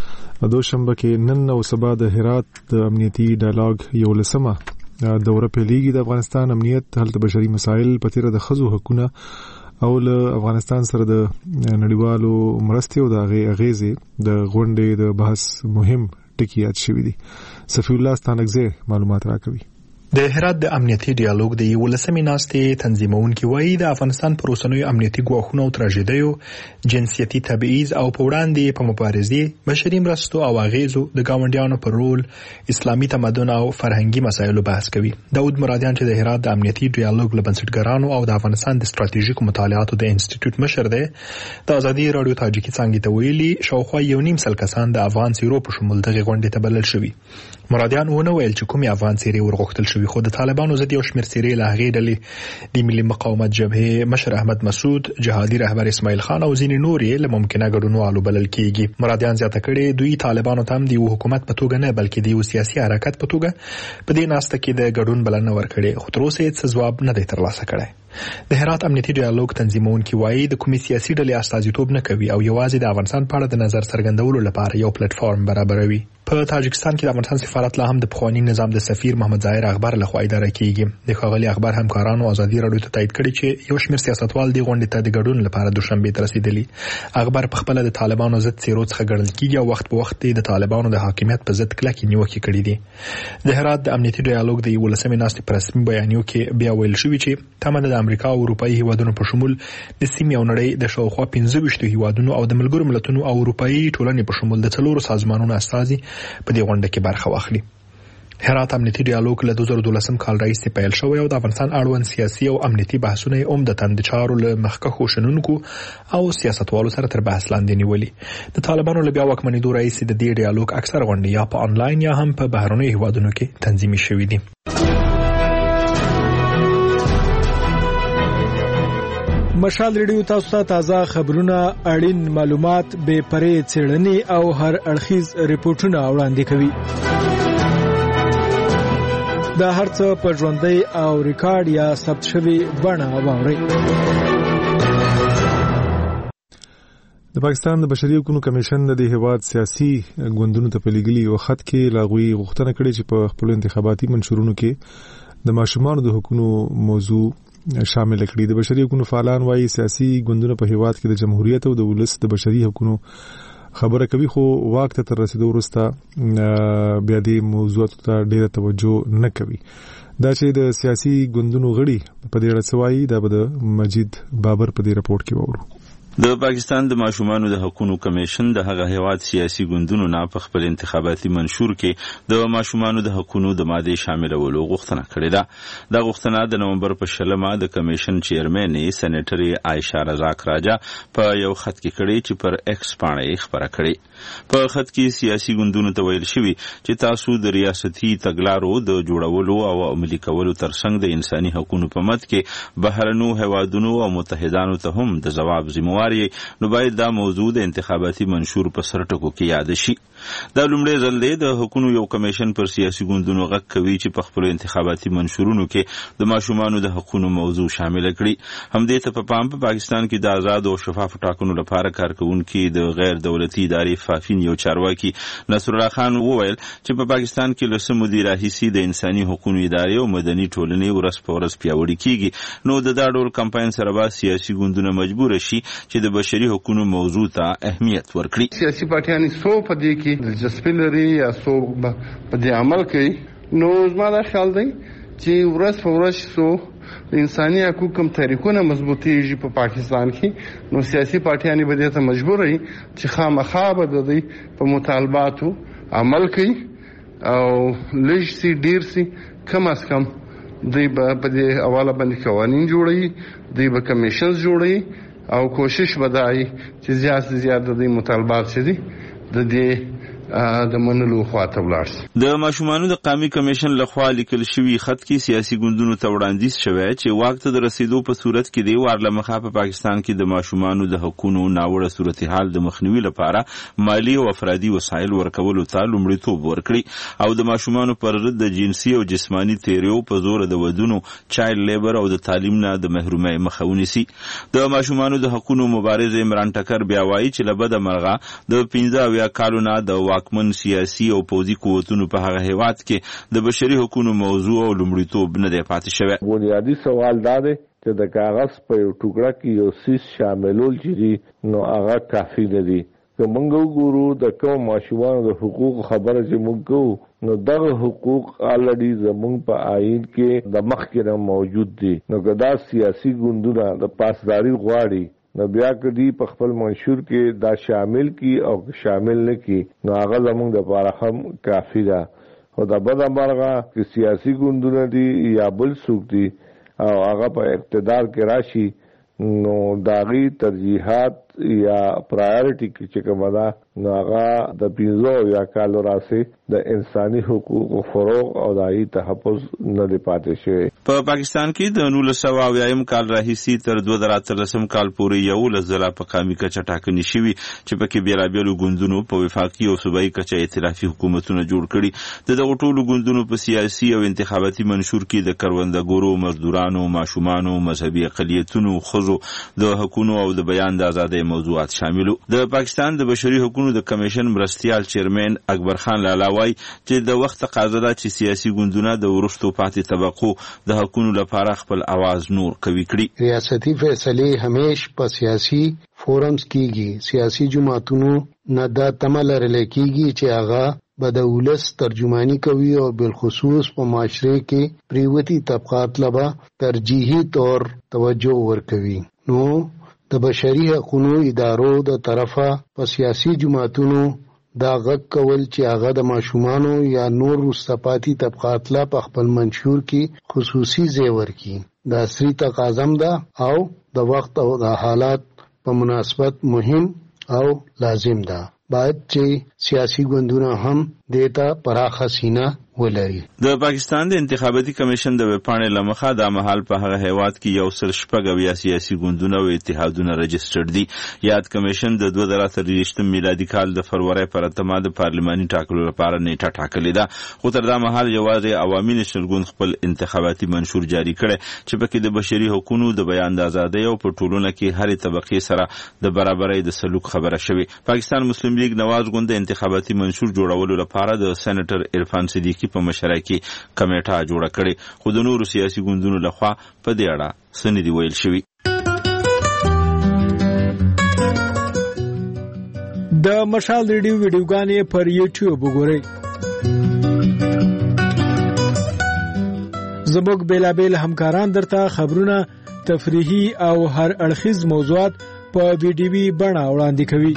A: دوشنبه کې نن او سبا د هرات د امنیتي ډایلاګ یو لسمه دوره پیلېږي. د افغانستان امنیت، حالت بشري مسایل، پتیره د ښځو حقوقونه او له افغانستان سره د نړیوالو مرستې او د اغیزې د غونډې د بحث مهم ټکي یاد شوي دي. صفی الله ستانکزی معلومات راکوي.
Q: د هرات د امنیتي ډیالوګ د یولسمې ناستې تنظیمونکي وایي د افغانستان پر اوسنیو امنیتي ګواښونو او تراژیدیو، جنسیتي تبعیض او په وړاندې په مبارزې، بشري مرستو او اغیزو، د ګاونډیانو پر رول، اسلامي تمدن او فرهنګي مسایلو بحث کوي. داود مرادیان چې د هرات د امنیتي ډیالوګ له بنسټګرانو او د افغانستان د ستراتیژیکو مطالعاتو د انسټیټیوټ مشر دی، د ازادي رادیو تاجیکي څنګه ته ویلي شاوخوا 1.5 کسان د افغان سیرو په شمول دغه غونډې ته بلل شوي. مرادیان ونه ویل چې کومي افغان سیري ورغښتل شوی، خو د طالبانو ضد یو شمېر سیري له هغې ډلې د ملي مقاومت جبهې مشر احمد مسعود، جهادي رهبر اسماعیل خان او ځینې نور یې له ممکنه ګډونوالو بلل کېږي. مرادیان زیاته کړي دوی طالبانو ته هم د حکومت په توګه نه بلکې د یو سیاسي حرکت په توګه په دې ناسته کې د ګډون بلنه ورکړي، خو تر اوسه هیڅ ځواب نه دی ترلاسه کړی. د هرات امنیتي ډیالوګ تنظیمونکي وایي د کومې سیاسي ډلې استازیتوب نه کوي او یوازې د افغانستان په اړه د نظر څرګندولو لپاره یو پلیټ فارم برابروي. په تاجکستان کې د افغانستان سفارت لا هم د پخوانی نظام د سفیر محمد ظاهر اخبار لخوا اداره کیږي. د ښاغلي اخبار همکارانو ازادي رادیو ته تایید کړي چې یو شمېر سیاستوال د غونډې ته د ګډون لپاره دوشنبه ته رسیدلي. اخبار په خپل د طالبانو ضد سیرو څخه ګڼل کیږي او وخت په وخت د طالبانو د حاکمیت په ضد کلکې نیوکې کړې دي. د هرات د امنیتي ډیالوګ د 11مې ناستې په رسمي بیانیو کې بیا ویل شوی چې تمه د امریکا او اروپאי هیوادونو په شمول د سیمې او نړۍ د شاوخوا 15 هیوادونو او د ملګرو ملتونو او اروپאי ټولنې په شمول د 4 سازمانونو استازي په دې غونډه کې برخه واخلي. هرات امنیتي ډیالوګ له 2012 کال راهیسې پیل شوی او د افغانستان اړوند سیاسي او امنیتي بحثونه عمدتاً د چارو له مخکښو شنونکو او سیاستوالو سره تر بحث لاندې نیولي. د طالبانو له بیا واکمنېدو راهیسې د دې ډیالوګ اکثر غونډې یا په انلاین یا هم په بهرنیو هیوادونو کې تنظیمي شوې دي.
P: مشال ریډیو تاسو ته تازه خبرونه، اړین معلومات، بې پرې څېړنې او هر اړخیز ریپورتونه وړاندې کوي. دا هرڅه په ژوندۍ او ریکارډ یا ثبت شوی بڼه واورئ.
A: د پاکستان د بشري حقوقو کمیشن د هیواد سیاسي ګوندونو ته په لګلي یو خط کې لاغوي غوښتنه کړې چې په خپل انتخاباتي منشورونو کې د ماشومانو د حقوقو موضوع شامل کړي. د بشري حقوقو فعالان وايي سیاسي ګوندونه په هیواد کې د جمهوریت او د ولس د بشري حقوقو خبره کوي، خو واک ته تر رسیدو وروسته بیا دې موضوعاتو ته ډېره توجه نه کوي. دا چې د سیاسي ګوندونو غړي په دې اړه څه وایي دا به د مجید بابر په دې رپورټ کې وورو.
C: د پاکستان د ماشومانو د حقوقو کمیشن د هغه هیواد سیاسي ګوندونو نه په خپل انتخاباتي منشور کې د ماشومانو د حقوقو د ماده شاملولو غوښتنه کړې ده. دا غوښتنه د نومبر په 16 د کمیشن چیرمن سېنیټر عائشہ رزاق راجا په یو خط کې کړې چې پر ایکس باندې خبره کړې. په خط کې سیاسي ګوندونو ته ویل شوی چې تاسو د ریاستي تګلارو د جوړولو او عملي کولو ترڅنګ د انساني حقوقو په مد کې بهرنو هیوادونو او متحدانو ته هم د جواب ذمہوار نو باید دا موضوع د انتخاباتي منشور په سر ټکو کې یاد شي. دا لومړی ځل دی د حقوقو یو کمیشن پر سیاسي ګوندونو غږ کوي چې په خپل انتخاباتي منشورونو کې د ماشومانو د حقوقو موضوع شامل کړي. همدې ته په پاکستان کې د آزاد او شفاف ټاکنو لپاره کارکونکي د غیر دولتي ادارې فافین یو چارواکي نصر الله خان وویل چې په پاکستان کې له سمو دی راهیسي د انساني حقوقو ادارې او مدني ټولنې ورځ په ورځ پیاوړې کیږي. نو د دا ډول کمپاین سره به سیاسي ګوندونه مجبور شي چې د بشري حقوقو موضوع ته اهمیت ورکړي.
J: سیاسي پارټیان سو په دې کې دلچسپي لري یا سو په دې عمل کوي. نو زما دا خیال دی چې ورځ په ورځ سو انساني حقوق کم طریقونه مضبوطیږي په پاکستان کې. نو سیاسي پارټیان به دې ته مجبور وي چې خامخا به د دې په مطالباتو عمل کوي او لږ سي ډیر سي کم از کم دوی به په دې حواله باندې قوانين جوړوي، دوی به کمیشنز جوړوي او کوشش بدایي چې زیات د مطالبات شدي د دې د منلو خواته ولاړ شي.
C: د ماشومانو د قومي کمیشن لخوا لیکل شوی خط کې سیاسي ګوندونو ته وړاندیز شوی چې واک ته د رسیدو په صورت کې دی ورلمخه په پاکستان کې د ماشومانو د حقوقو ناوړه صورتحال د مخنیوي لپاره مالی او افرادي وسایل ورکولو ته لومړیتوب ورکړي او د ماشومانو پر ضد د جنسي او جسمانی تیریو په زور د ودونو، چایلډ لیبر او د تعلیم نه د محرومۍ مخه ونیسي. د ماشومانو د حقوقو مبارز عمران ټکر بیا وایي چې لبد مرغه د 15 کالو نه د واکمن سیاسي او پوځي قوتونو په هغه هیواد کې د بشري حقوقو موضوع او لومړیتوب نه دی پاتې شوی.
E: بنیادی سوال دا دی چې د کاغذ په یو ټوکړه کې یو سیس شاملول چې نو هغه کافي نه دی. که موږ وګورو د کوم ماشومانو د حقوق خبره چې موږ کوو نو دغه حقوق الریډي زموږ په آئین کې د مخکې نه موجود دي. نو که دا سیاسي ګوندونه د پاسداري غواړي نو بیا کدی په خپل منشور کې دا شامل کی او شامل نه کی نو هغه زموږ د لپاره هم کافی ده. او دا بد امرغه چې سیاسي ګوندونه دي یا بل څوک دي او هغه په اقتدار کې راشي نو داغي ترجیحات یا پرایورټي کې چې کومه ده نو هغه د 15 کالو راسي د انساني حقوقو فروغ او دایي تحفظ نه دی پاتې شوی.
C: په پاکستان کې د 1990 کال راهیسي تر 2013 کال پورې یو لزله په قومي کچه ټاکنې شوي چې پکې بیلابېلو ګوندونو په وفاقي او صوبایي کچه ائتلافي حکومتونه جوړ کړي. دغه ټولو ګوندونو په سیاسي او انتخاباتي منشور کې د کروندګرو، مزدورانو، ماشومانو، مذهبي اقلیتونو، خزو د حقوقو او د بیان د ازادۍ موضوعات شاملو. د پاکستان د بشري حقوقو د کمیشن مرستيال چیرمن اکبر خان لالاوی چې د وخت تقاضا ده چې سیاسي ګوندونه د ورستو پاتې طبقو د حقوقو لپاره خپل आवाज نور قوي کړي.
F: ریاستي فیصله همیش په سیاسي فورمز کېږي. سیاسي جماعتونو نه دا تمل لرل کېږي چې هغه به د ولس ترجمانی کوي او بالخصوص په معاشره کې پریوتی طبقات لبا ترجیحي طور توجه ورکوي. نو د بشري حقوقو ادارو د طرفه په سیاسي جماعتونو دا غږ کول چې هغه د ماشومانو یا نور مستفادي طبقات لا په خپل منشور کې خصوصي ځای ورکړي دا عصري تقاضا ده او د وخت او د حالات په مناسبت مهم او لازم ده. باید چې سیاسي ګوندونه هم دیتا پراخه سینه ولري.
C: د پاکستان د انتخاباتي کمیشن د وپاڼې لمخه د مهال په هغه هیواد کې یو سل شپږ سیاسي ګوندونه او اتحادونه رجسټرډ دي. یاد کمیشن د 2023 میلادي کال د فروری پر اتمه د پارلماني ټاکنو لپاره نیټه ټاکلې ده، خو تر دا مهال یوازې عوامي نېشنل ګوند خپل انتخاباتي منشور جاری کړی چې پکې د بشري حقوقو د بیان د ازادۍ او په ټولنه کې هرې طبقې سره د برابرۍ د سلوک خبره شوې. پاکستان مسلم لیگ نواز ګوند د انتخاباتي منشور جوړولو لپاره د سېنیټر عرفان صدیقی په مشرۍ کې کمیټه جوړه کړې، خو د نورو سیاسي ګوندونو لخوا په دې اړه څه نه دي ویل شوي.
P: د مشال ریډیو ویډیوګانې پر یوټیوب وګورئ. زموږ بیلابیل همکاران درته خبرونه، تفریحي او هر اړخیز موضوعات په ویډیوي بڼه وړاندې کوي.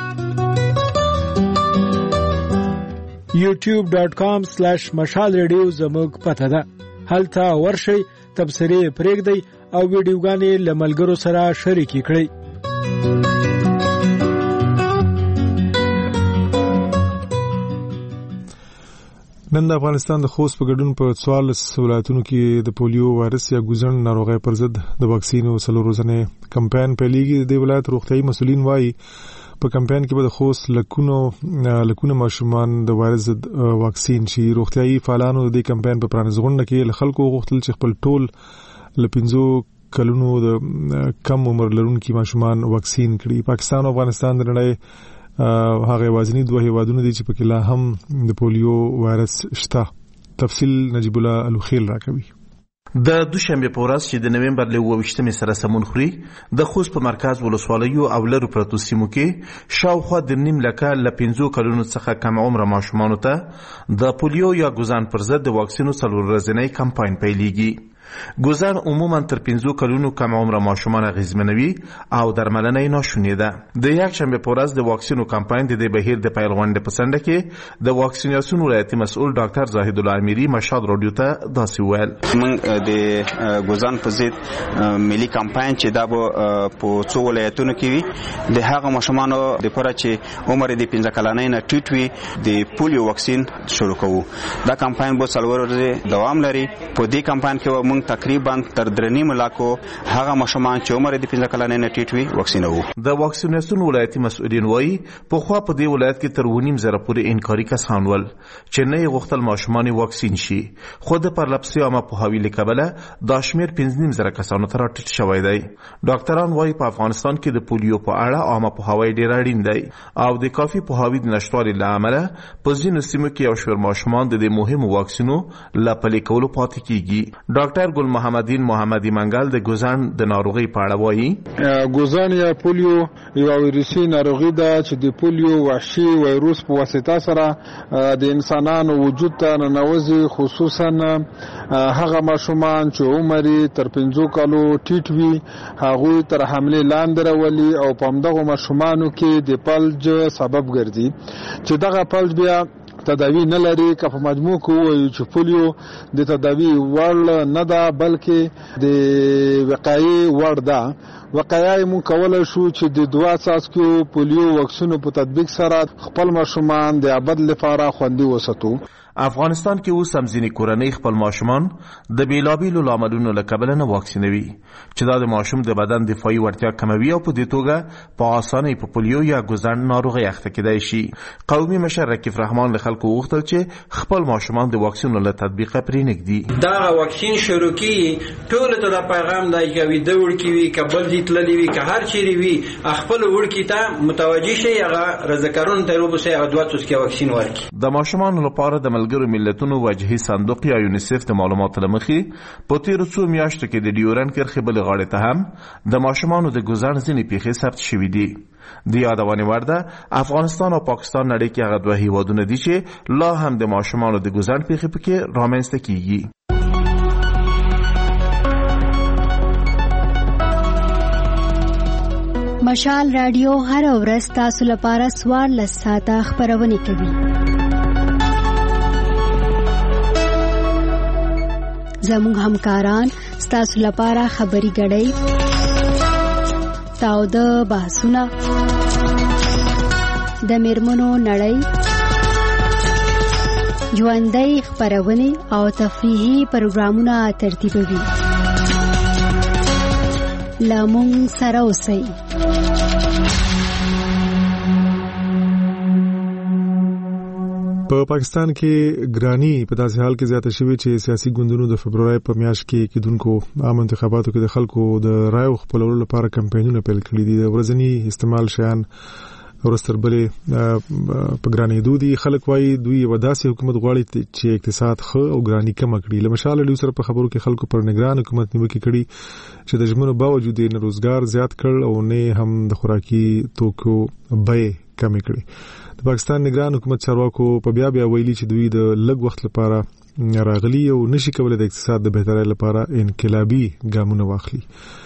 P: youtube.com/مشال ریډیو زموږ پته ده. هلته ورشئ، تبصرې پرېږدئ او ویډیوګانې له ملګرو سره شریکې کړئ.
A: نن د افغانستان د خوست په ګډون په 14 ولایتونو کې د پولیو وایرس یا ګوزن ناروغي پر ضد د واکسینو 3 ورځې کمپاین پیلېږي. د ولایت روغتيایي مسؤلین وایي په کمپاین کې به د خوست لکونه ماشومان د وایرس ضد واکسین شي. روغتيایي فعالانو د دې کمپاین په پرانیزغونډه کې له خلکو غوښتل چې خپل ټول ل 15 کلونو د کم عمر لرونکي ماشومان واکسین کړي. پاکستان او افغانستان د نړۍ هغه وازنی دوه هیوادونه دي چې پکې لا هم د پولیو وایرس شته. تفصیل نجیب الله الوخیل راکوي.
H: د دوشنبه په ورځ چې د نومبر له 28 سره سمون خوري د خوست په مرکز ولسوالیو او لرو پرتو سیمو کې شاوخوا د نیم لکه ل 15 کلونو څخه کم عمر ماشومانو ته د پولیو یا ګوزان پر ضد د واکسینو 3 ورځې کمپاین پیلېږي. ګوزن عموما تر 15 کلونو کم عمر ماشومان اغیزمنوي او درملنه یې ناشونې ده. د یک شنبه په ورځ د واکسینو کمپاین د بهیر د پیل غونډې په سنډه کې د واکسیناسیون ولایتي مسؤل ډاکټر زاهد الله امیری مشهد رادیو ته داسې ویل:
I: موږ د ګوزن په ضد ملي کمپاین چې دا په څو ولایتونو کې وي د هغه ماشومانو لپاره چې عمر د 15 کلنۍ نه ټیټ وي د پولیو واکسین شروع کوو. دا کمپاین به 3 ورځې دوام لري. په دې کمپاین کې موږ تقریبا تر 3.5 ملاکو هغه ماشومان چې عمر د 15 کلنۍ نه ټیټ وي واکسینوو.
H: د واکسیناسیون ولایتي مسؤلین وایي په خوا په دې ولایت کې تر 2.5 پورې انکاري کسان ول چې نه غوښتل ماشومان واکسین شي، خو د پرلپسې عامه پوهاوي لکبله دا شمیر 5.5 کسانو ته راټیټ شوی دی. ډاکټران وایي په افغانستان کې د پولیو په اړه عامه پوهاوی ډیر اړین دی او د کافي پوهاوي د نشټوالي له امله په ځینو سیمو کې یو شمیر ماشومان د مهمو واکسینو لا پلي کولو پاتې کیږي. ډاکټر ګل محمدین محمدي منګل د ګوزن د ناروغي په اړه وایي:
O: ګوزن یا پولیو یو ویروسي ناروغي ده چې د پولیو وحشي وایروس په واسطه سره د انسانانو وجود ته ننوځي، خصوصا هغه ماشومان چې عمر تر 15 کالو ټیټ وي هغه تر حمله لاندې راولي او په همدغه ماشومانو کې د فلج سبب ګرځي چې دغه فلج بیا تداوی نه لري. که په مجموع کې وایو چې پولیو د تداوی وړ نه ده بلکې د وقایي وړ ده. وقایي مون کولای شو چې د 2 څاڅکو پولیو واکسینو په تطبیق سره خپل ماشومان د ابد لپاره خوندي وساتو.
H: افغانستان کې اوس هم ځینې کورنۍ خپل ماشومان د بیلابیلو لاملونو له کبله نه واکسینوي چې دا د ماشوم د بدن دفاعي وړتیا کموي او په دې توګه په اسانۍ په پولیو یا ګوزن ناروغي اخته کېدای شي. قومي مشر رکیف رحمان له خلکو وغوښتل چې خپل ماشومان د واکسینو له تطبیق پرې نږدي.
K: دا واکسین شروع کی ټول ته د پیغام دی کوي د وړکی وی کبل دي تللی وی که هر چیرې وی خپل وړکی ته متوجي شي هغه رضاکارون ته روبسه او 2 څوسکي واکسین ورکړي.
H: د ماشومان لپاره د ملګرو ملتونو وجهي صندوق یا یونیسف د معلوماتو لمخې په تیرو څو میاشتو کې د ډیورن کرښې بل غاړې ته هم د ماشومانو د ګوزن ځینې پیښې ثبت شوې دي. د یادونې وړ ده افغانستان او پاکستان نړۍ کې هغه دوه هیوادونه دي چې لا هم د ماشومانو د ګوزن پیښې پکې رامنځته کیږي.
X: مشال رادیو هر ورځ تاسو لپاره 14 ساعته خبرونه کوي. زموږ همکاران ستاسو لپاره خبري غړي تاو د بحثونه د میرمنو نړۍ ژوندۍ خبرونه او تفریحي پروګرامونه ترتیبوي. لامون سره اوسئ.
A: په پاکستان کې ګرانی په داسې حال کې زیاته شوې چې سیاسي ګوندونو د فبرवरी په میاشت کې کېدونکو عام انتخاباتو کې د خلکو د رایو خپلولو لپاره کمپاینونه پیل کړي دي. د ورځنی استعمال شیان ورستربلې په ګرانی دودي خلک وایي دوی وداسي حکومت غواړي چې اقتصاد خو او ګرانی کم کړي. لمشال له سره په خبرو کې خلکو پر نگران حکومت نیوکه کړي چې د جمهور باوجود نه روزګار زیات کړ او نه هم د خوراکي توکو بیه کم کړي. د پاکستان نگران حکومت چارواکو په بیا ویلي چې دوی د لږ وخت لپاره راغلي او نشي کولای د اقتصاد د بهترۍ لپاره انقلابي ګامونه واخلي.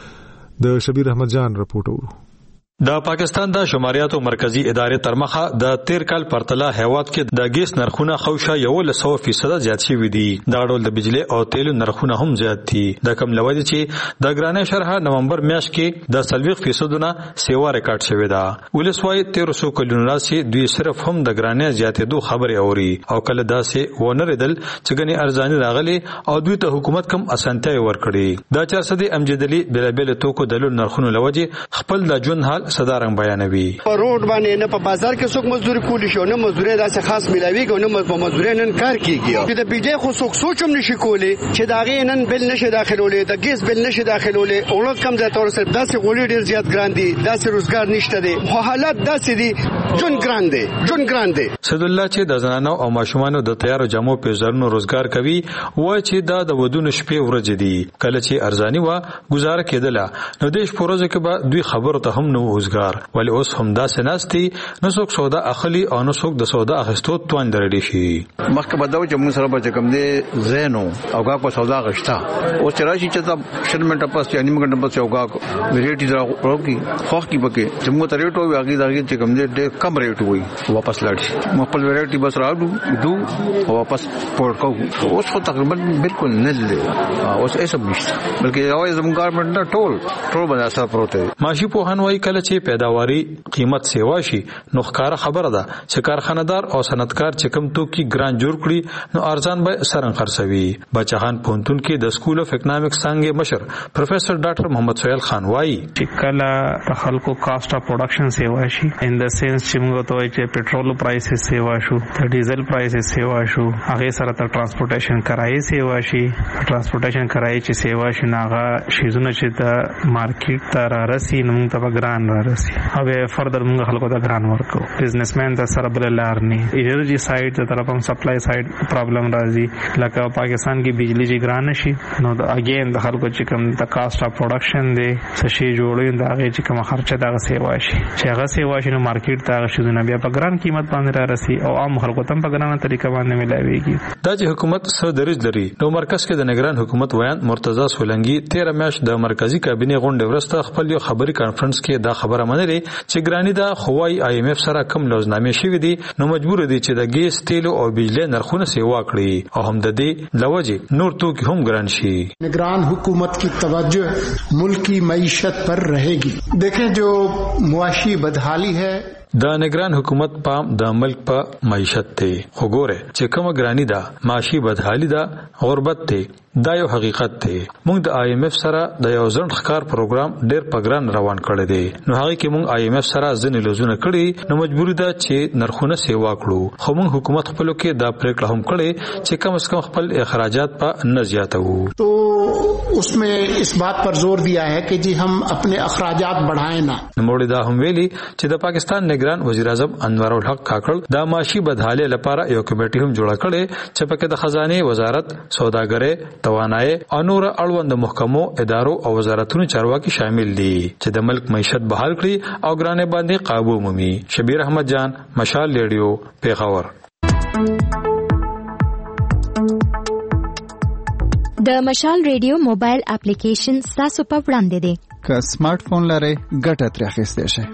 A: د شبیر احمد جان رپورټ اورو.
D: د پاکستان د شماریاتو مرکزی ادارې ترمخه د 13 کال پرتله هیواد کې د ګیس نرخونه خوشه 100% زیات شوي دي. د ډول د بجلی او تیلو نرخونه هم زیات دي. د کم لوړ چې د ګرانه شرح نومبر میاشت کې د 40% سیوا ریکارډ شوی دا. ولسوای 1300 کلونو راسي دوی صرف هم د ګرانه زیاتېدو خبري اوري او کله داسې ونردل چې غني ارزاني راغلي او دوی ته حکومت کم اسانتیا ورکړي. د 400 امجدلی بلابل توکو دلو نرخونه لوجه خپل د جون حال صدارنګ بیانوي.
L: په روډ باندې نه په بازار کې څوک مزدوري کولی شو نه مزدوري داسې خاص ملاويږي او نه په مزدوري نن کار کیږي. چې د بجلی خو څوک سوچم نشي کولی چې دا غي نن بل نشي داخلولې د ګیس بل نشي داخلولې اولاد کم ځای تور سره داسې غولې ډیر زیات ګران دي داسې روزګار نشته دي خو حالات داسې دي جون ګران دي سید الله چې د زنانو او ماشومانو د تیارو جامو په زرنو روزګار کوي وای چې دا د ودونو شپې ورځې دي کله چې ارزاني وا گزاره کېدله نو دیش پروژه کې به دوی خبرو ته هم نو ولی اوس هم داسې ناستي نو څوک سودا اخلي او نو څوک د سودا اخستو توان درېږي شي.
M: مخکې بدو چې موږ سره به کوم دي زینو او غا په سودا غشتا او چې راشي چې دا شرمنټ پاس یا نیمه غنټه پاس یو غا ریټ درو کی خو کی بکې چې موږ ته ریټ وي هغه دغه چې کوم دي ډېر کم ریټ وي واپس لاړ شي خپل ویرایټي بس راوړو دو واپس پور کو اوس خو تقریبا بالکل نه دی اوس هیڅ نشته بلکې یو زموږ ګورنمنت نه ټول باندې اثر پروت دی.
D: ماشي په هنوي کله چې پیداواري قیمت سیوا شي نو ښکارا خبره ده چې کارخانه‌دار او صنعتکار چې کم توکي ګران جوړ کړي نو ارزان به سرن خرڅوي. بچهان پونتون کې د سکول اف اکونومکس څنګه مشر پروفیسور ډاکټر محمد سہیل خان وایي
R: چې کله خلکو کاست اف پروډکشن سیوا شي ان د سنس چې موږ ته وایي چې پټرول پرایسز سیوا شو د ډیزل پرایسز سیوا شو هغه سره تر ترانسپورټیشن کرایې سیوا شي ترانسپورټیشن کرایې چې سیوا شي ناغه شیزونه چې د مارکیټ ته راسي نو موږ ته ګران راسي اوبه فردر موږ خلکو ته ګران ورکو. بزنسمن ته سره بل لار نه انرژي سایډ ته طرف هم سپلای سایډ پرابلم راځي لکه پاکستان کې بجلی چې ګران شي نو اگین د خلکو چې کوم د کاست اف پروډکشن دی څه شي جوړوي دا هغه چې کوم خرچه دغه سیوا شي چې هغه سیوا شي نو مارکیټ ته هغه شي نه بیا په ګران قیمت باندې راسي او عام خلکو ته په ګرانه طریقه باندې ملاويږي.
D: دا چې حکومت سره درج لري نو مرکز کې د نگران حکومت ویان مرتضی سولنګي 13 میاشت د مرکزی کابینه غونډه ورسته خپل یو خبري کانفرنس کې دا خبره منلې چې ګرانی دا خوای IMF سره کم لوزنامې شوې دي نو مجبور دي چې د ګیس تیلو او بجلی نرخونه سیوا کړي او هم د دې لوجه نور توکي هم ګران شي.
N: نگران حکومت کی توجہ ملکی معیشت پر رہے گی. دیکھیں جو معاشی بدحالی ہے
D: د نگران حکومت پام د ملک په معیشت ته وګوره چې کومه ګرانی ده معاشي بدحالي ده غربت ته دا یو حقیقت دی. موږ د IMF سره د یو ځند ښکار پروګرام ډېر پګران روان کړی دی نو هغه کې موږ IMF سره ځنې لوزونه کړی نو مجبور ده چې نرخونه سیوا کړو خو موږ حکومت خپل کې دا پریکړه هم کړې چې کم از کم خپل اخراجات په نه زیاتو.
N: تو اس میں اس بات پر زور دیا ہے کہ جی ہم اپنے اخراجات بڑھائیں نہ.
D: نوموړي دا هم ویلي چې د پاکستان نگران وزیر اعظم انور الحق کاکړ دا معاشي بدحالي لپاره یو کمیټه هم جوړه کړې چې پکې د خزانه وزارت سوداګرۍ توانایي او نور اړوند محکمو ادارو او وزارتونو چارواکي شامل دي چې د ملک معیشت بحال کړي او ګرانه باندې قابو مومي. شبیر احمد جان مشال ریډیو پیښور.
Y: د مشال ریډیو موبایل اپلیکیشن تاسو په وړاندې دی.
G: که سمارټ فون لرئ ګټه ترې اخیستئ شئ.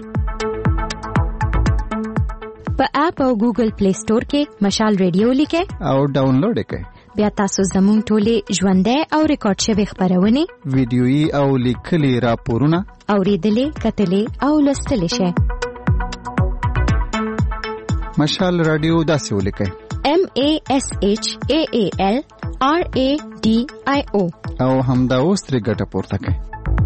Y: په اپ او ګوګل پلی سٹور کې مشال ریډیو لیکئ او
G: ډاونلوډ یې کړئ.
Y: بیا تاسو زموږ ټولې ژوندۍ او ریکارډ شوی خبرونه
G: ویډیويي او لیکلي راپورونه
Y: اوریدلې کتلې او لوستلې شئ.
G: مشال رادیو داسې ولیکئ
Y: MASHAALRADIO
G: او همدا اوس ترې ګټه پورته کړئ.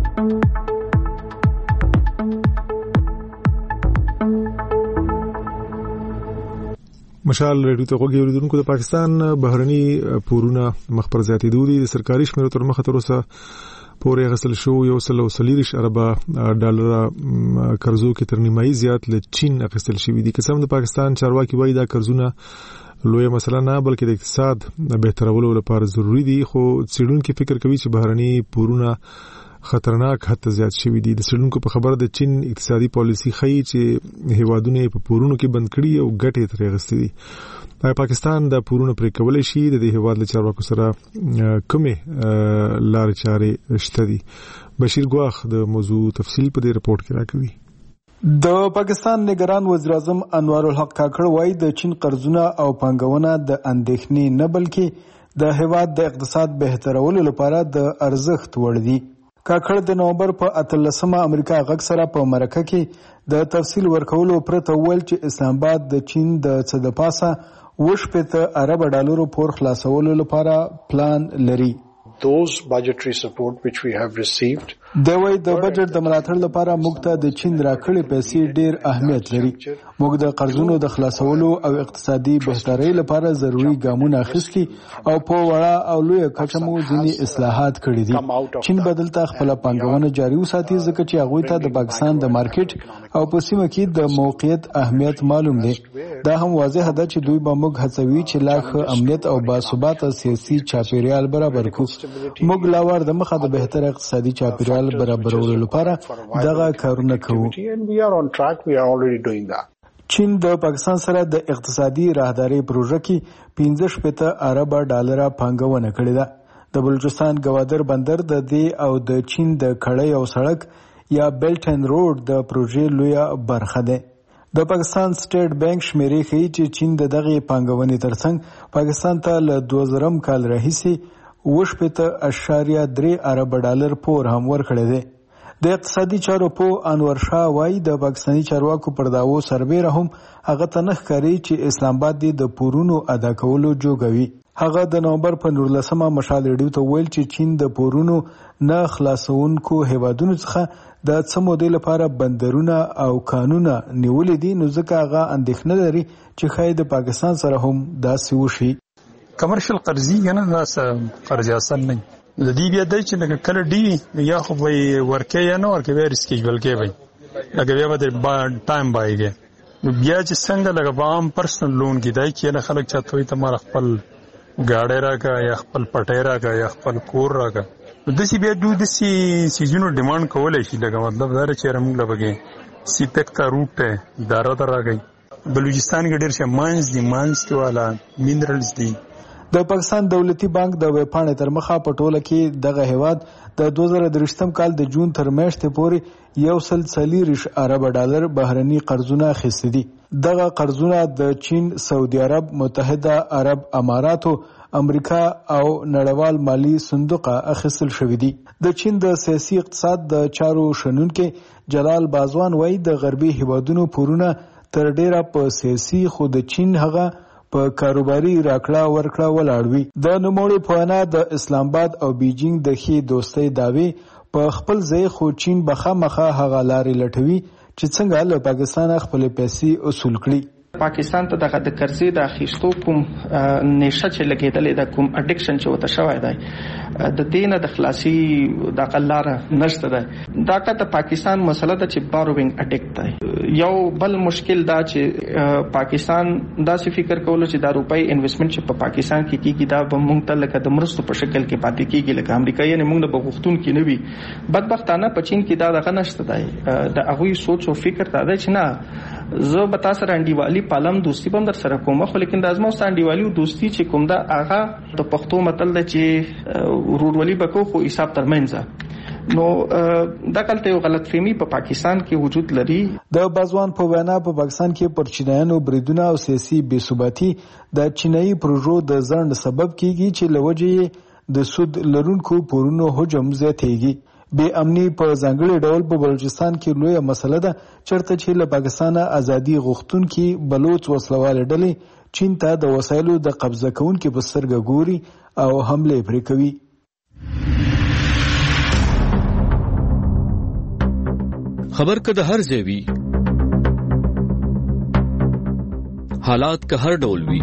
A: مشال ریډیو ته غوږی اوریدونکو د پاکستان بهرني پورونه مخ پر زیاتېدو دي. د سرکاري شمیرو تر مخه تر اوسه پورې غسل شو 140 ارب ډالر قرضو کې تر نیمایي زیات له چین اخیستل شوی دي. قسم د پاکستان چارواکي وایي دا قرضونه لویه مسله نه بلکې د اقتصاد بهترولو لپاره ضروری دي، خو څېړونکي فکر کوي چې بهرني پورونه خطرناک حد ته زیات شوی دي. د څېړونکو په خبره د چین اقتصادي پالیسي ښیي چې هیوادونه په پورونو کې بند کړي او ګټې ترې اخیستې دي. پاکستان د پورونو پرې کولای شي د هیواد له چارواکو سره کومې لارې چارې شته دي. بشیر ګواخ د موضوع تفصیل په دې رپورت کې راکوي.
S: د پاکستان نگران وزیر اعظم انوار الحق کاکړ وایي د چین قرضونه او پانګونه د اندېښنې نه بلکې د هیواد د اقتصاد بهترولو لپاره د ارزښت وړ دي. کاکړ د نومبر په 18 امریکا غږ سره په مرکه کې د تفصیل ورکولو پرته ویل چې اسلام آباد د چین د څه د پاسه 80 ارب ډالرو پور خلاصولو لپاره پلان لري.
T: Those budgetary support which we have received
S: د وای د بجټ د ملاتړ لپاره موږ ته د چین راکړې پیسې ډېر اهمیت لري. موږ د قرضونو د خلاصولو او اقتصادي بهترۍ لپاره ضروري ګامونه اخیستي او په وړه او لوی کچه مو ځینې اصلاحات کړي دي. چین بدلته خپل پانګونه جاري وساتي ځکه چې هغه ته د پاکستان د مارکیټ او په سیمه کې د موقعیت اهمیت معلوم دی. دا هم واضح ده چې دوی به موږ هڅوي چې لا ښه امنیت او باثباته سیاسي چاپیریال برابر کړو. موږ لا ور د مخه د بهتر اقتصادي چاپیریال برابرولو لپاره دغه کارونه کوو. چین د پاکستان سره د اقتصادي راهداري پروژه کې 15 ارب ډالر پانګونه کړې ده. د بلوچستان گوادر بندر د دې او د چین د کړۍ او سړک یا بیلټ اینڈ روډ د پروژې لویه برخه ده. د پاکستان سټیټ بانک شمیرې ښیي چې چین د دغه پانګونې ترڅنګ پاکستان ته له 2000 کال راهیسې 8.3 ارب ډالر پور هم ورکړی دی. د اقتصادي چارو په انور شاه وایي د پاکستاني چارواکو پر داوو سربېره هم هغه ته نه ښکاري چې اسلام آباد د پورونو ادا کولو جوګوي. هغه د نومبر په 19 مشال ریډیو ته ویل چې چین د پورونو نه خلاصونکو هیوادونو څخه د څه مودې لپاره بندرونه او کانونه نیولې دي، نو ځکه هغه اندېښنه لري چې ښایي د پاکستان سره هم داسې وشي.
O: کمرشل قرضی کنه دا قرض اصل نه د دې بیا د چې کله ډی یا خو وي ورکه یا نه ورکه ویر سکیجول کې وي لکه بیا به ټایم بایږي بیا چې څنګه لکه عام پرسنل لون کې دای چې نه خلک چاته وي ته مار خپل گاډي راکا یا خپل پټي راکا یا خپل کور راکا د سی بیا د سی سيزونو ډیماند کولای شي لکه مطلب دا چې موږ لږه سی تک تا روټ دارا راغی بلوچستان کې ډېر شه ماینز دي ماینز کې والا مینرالز دي.
S: د پاکستان دولتي بانک د ویبپاڼې تر مخه په ټوله کې دغه هیواد د 2023 کال د جون تر میاشتې پورې 140 ارب ډالر بهرني قرضونه اخیستي دي. دغه قرضونه د چین، سعودي عرب، متحده عرب اماراتو، امریکا او نړیوال مالی صندوق اخیستل شوی دي. د چین د سیاسي اقتصاد د چارو شنونکو جلال بازوان وایي د غربي هیوادونو پورونه تر ډیره په سیاسي خو د چین هغه په کاروباري راکړه ورکړه ولاړوي. د نوموړي په وینا د اسلام آباد او بیجینګ د ښې دوستۍ داوی په خپل ځای خو چین بخامخه هغه لارې لټوي چې څنګه له پاکستان خپل پیسې اصول کړي.
U: پاکستان ته دغه د قرضې د اخیستو کوم نشه چې لګېدلې د کوم اډیکشن چې وته شوی دی د دینه د خلاصي د قلاره نشته ده. دا که د پاکستان مسله ده چې باروینګ اډیکټ دی. یو بل مشکل دا چې پاکستان داسې فکر کولو چې دا روپۍ انویسټمنټ چې په پاکستان کې کیږي دا به موږ ته لکه د مرستو په شکل کې پاتې کیږي لکه امریکایي نه موږ به غوښتون کې نه وي. بدبختانه په چین کې دا دغه نشته دی. د هغوی سوچ او فکر دا دی چې نه زه به تاسو سره انډیوالي پالم دوستي به در سره کوم، خو لیکن د ازمو سره انډیوالي او دوستي چې کوم دا هغه د پښتو متل دی چې ورورولي بکو خو حساب ترمنځ نو دا کلته یو غلط فهمي په پاکستان کې وجود لري.
S: د بازوان په وینا په پاکستان کې پر چینایانو بریدونه او سیاسي بې ثباتي د چینایي پروژو د ځنډ سبب کیږي چې لوجې د سود لرونکو پورونو حجم زیاتېږي. بې امني په ځانګړي ډول په بلوچستان کې لویه مسله ده چېرته چې له پاکستانه ازادي غوښتونکي بلوچ وسلواله ډلې چین ته د وسایلو د قبضه کوونکو په سترګه ګوري او حمله پرې کوي.
B: خبر که د هر ځای وي، حالات که هر ډول وي،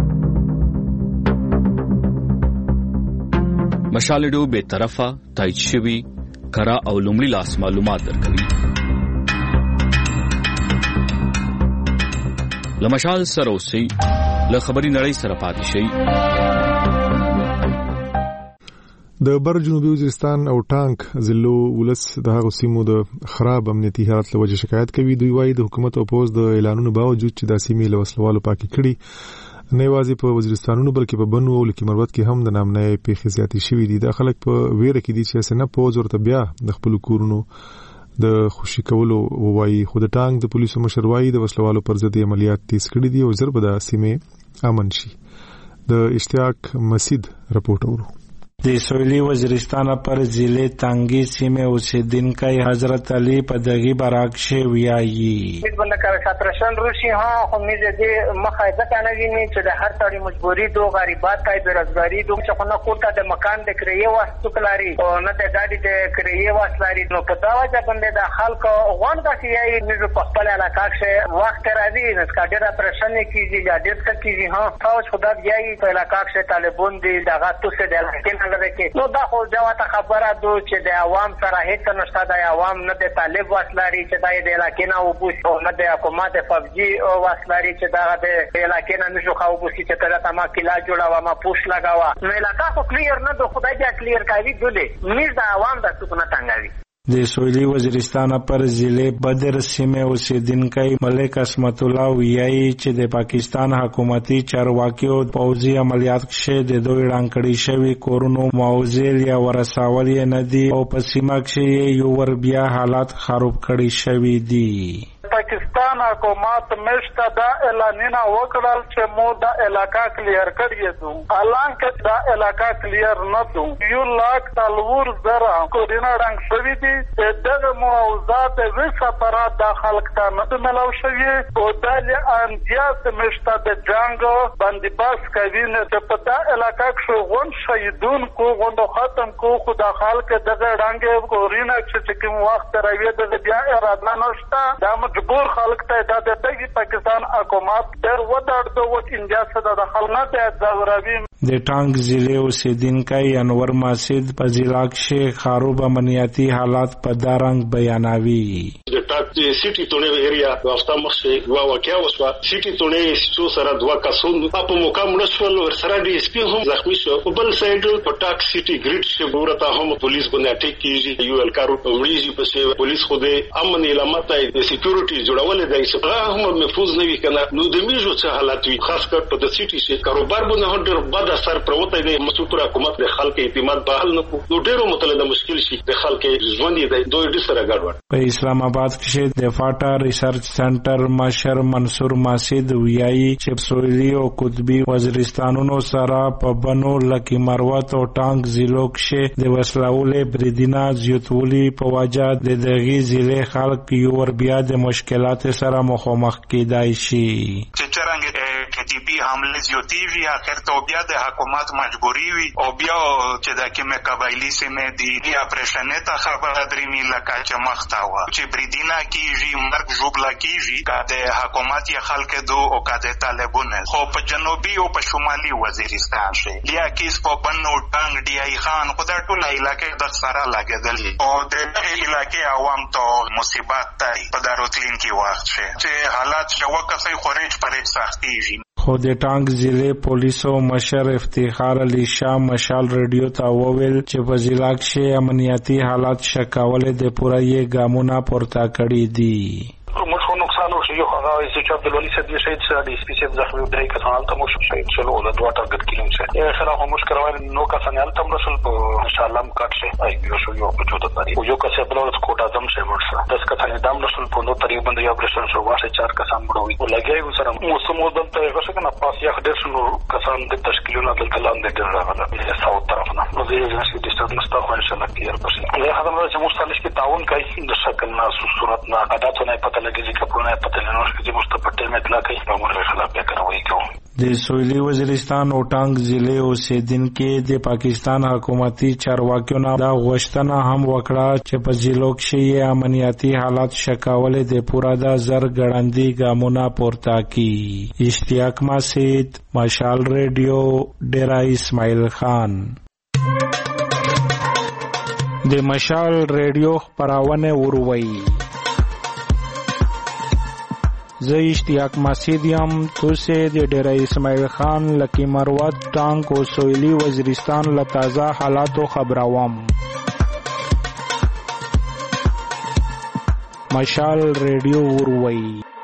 B: مشال ریډیو بے طرفه، تایید شوي، کره او لومړي لاس معلومات درکوي. له مشال سره اوسئ، له خبري نړۍ سره پاتې شئ.
A: د بر جنوبي وزیرستان او ټانک ضلعو ولس د هغو سیمو د خراب امنیتي حالت له وجې شکایت کوي. دوی وایي د حکومت او پوز د اعلانونو باوجود چې دا سیمې له وسلوالو پاکې کړي، نه یوازې په وزیرستانونو بلکې په بنو او لکي مروت کې هم د نامنۍ پیښې زیاتې شوې دي. دا خلک په ویره کې دي چې اسنه پوز ورته بیا د خپل کورونو د خوشي کولو وایي. خو د ټانک د پولیسو مشر وایي د وسلوالو پر ضد عملیات تیز کړي دي او ژر به د سیمې امن شي. د اشتیاق مسید رپورټ اورو.
J: د سویلي وزیرستان پر ضلع تانگی سیمه اوسیدونکي حضرت علي په دغه براکشه ویایي
Q: بلکې ساترشن روشي ها خو میزه دې مخایزه کنه ویني چې د هر څړي مجبوری دو غریبات کای بیروزګاری دو چې خو نه کوټه د مکان د کریه واسطو کلاري او نه د ګاډي د کریه واسلاري نو په دا وجه باندې د خلکو غون غسی یې میزه په خپل علاقه کې وخت راځي نو سکاډر پرشن کیږي یا دې څه کیږي ها تاسو خدای یې په علاقه کې طالبون دي دغه توسه د نو دا خو جواته خبره دو چې د عوام سره هیڅ نشته، د عوام نه د طالب واسلاري چې د علاقې نه وبوس او نه د حکومت فوجي واسلاري چې د علاقې نه نشو خو وبوس چې کله تما کلا جوړاوه ما پوش لگاوه نو علاقې خو کلیر نه دو خدای دې کلیر کوي دله میر د عوام د سکونه تنګوي.
J: د سویلي وزیرستان پر ضلع بدر سیمه اوسیدونکي ملک اسمت الله ویایي چې د پاکستان حکومتي چارواکیو پوځي عملیات کې د دوی رانکړی شوی کورونو موزل یا ورساول نه دي او په سیمه کې یو ور بیا حالات خراب کړی شوی دي.
V: پاکستان حکومت مشته دا اعلانونه وکړل چې مو دا علاقہ کلیر کړی دو، حالانکه دا علاقہ کلیر نه دو. 1,40,000 کورونه رنګ شوی دي. دغه موضوعات وسه پر د خلک ته نه ملو شوی او د انجاز مشته د جنگ بندیباس کوي نه په دا علاقہ کې غون شهیدون کو غون ختم کو خدا خلک دغه رنګ کورونه چې کوم وخت راوي د بیا اراده نشته. دا مجبور خلک ته د دغه پاکستان حکومت در ودړ دوه انجاز د خلک ته ضروري.
J: د ټانګ ضلع اوسیدونکي انور ماسید په ضلع کې خراب امنیتي حالات په دارنګ بیانوي.
W: د ټاک سیټي تونې ایریا واسطه مخه واقعیا وسو سیټي تونې څو سره دوا کسون په مقام رسول ورسره دي سپي هم زخمی شو. په بل سایډ په ټاک سیټي ګریډ چې ورته هم پولیس باندې اټیک کیږي. یو الکارو وړيږي په پولیس خو د امن علامات د سکیورټي جوړول دی چې هم محفوظ نه وي کنه. نو د میجو څه حالات وي خاص کر په د سیټي چې کاروبار باندې هډر بد اثر پروته دی. مسؤل حکومت د خلکو اعتماد بحال نه کو نو ډیرو متعلق مشکل شي د خلکو ژوند دی دوی د سره ګډوډ.
J: په اسلام آباد کې د فاټا ریسرچ سنټر مشر منصور ماسید ویایي چې سویلي او قطبي وزیرستانونو سره په بنو لکي مروت او ټانګ ضلعو کې د وسلوالې بریدینا زیاتولي په وجه د دغه ضلع خلک یو ور بیا د مشکلات سره مخامخ کېدای شي.
Z: چې څنګه کتیبي حمله زیاتیږي اخر ته بیا د حکومت مجبوری وي او بیا چې د کومه قبایلی سیمه دی یا پرشنه ته خبره درې میله کاچ مخته و چې بریدینا کیږي مرګ جوړلا کیږي کده حکومت یې خلک دو او کده طالبون خو په جنوبي او په شمالي وزیرستان شي لیا کیس په بنو ټنګ دی ای خان خدای ټول علاقې د سره لګیدل او د علاقې عوام ته مصیبت دی په داروتلین کې وخت شي چې حالات شو کسي خورج پرې سختيږي.
J: خو د ټانګ ضلع پولیسو مشر افتخار علي شاه مشال ریډیو ته وویل چې په ضلع کې امنیتي حالات شکاوله د پوره یې ګامونه پورته کړی دي.
V: مشو نقصان او شي خو هغه چې عبدالولي صاحب یې شهید سره د سپیشل زخمي درې کسان ته مو شهید شلو له دوه ټارګټ کیلم څخه یې سره هم مشکل وای نو کسان ال تم رسول په ان شاء الله مکټ شي ای یو شو یو په چوت باندې یو کس په لور کوټ اعظم شي ورسره 10 کسان دام رسول په نو تقریبا د اپریشن شو واسه 4 کسان مړوي او لګي سره موسم دلته غوښه کنه پاس یې خډر شنو کسان د تشکیلونه د کلام د راغله د ساوث طرف نه نو د ایجنسی د ستاسو مستقبل ان شاء الله کلیئر بشي. زه خدمت چې مستقل کې تعاون کوي د شکل نه صورت نه عادتونه پته لګي چې کپونه پته نه ورکړي چې مستقبل اطلاع کوي په موږ خلاف به کاروي کوو.
J: د سویلی وزیرستان او ټانګ ضلع اوسیدونکو د پاکستان حکومتي چارواکیو نه دا غوښتنه هم وکړه چې په ضلعو کې امنیتي حالات شکاول د پورا د زر ګړندی ګامونه پورته کی. اشتیاق مسید، مشال ریډیو، ډیرا اسماعیل خان. د مشال ریډیو خبرونه وروي. زه اشتیاق مسید یم. توسه د ډیرا اسماعیل خان لکی مروت ټانک او سویلی وزیرستان له تازه حالاتو خبروم. مشال ریډیو وروي.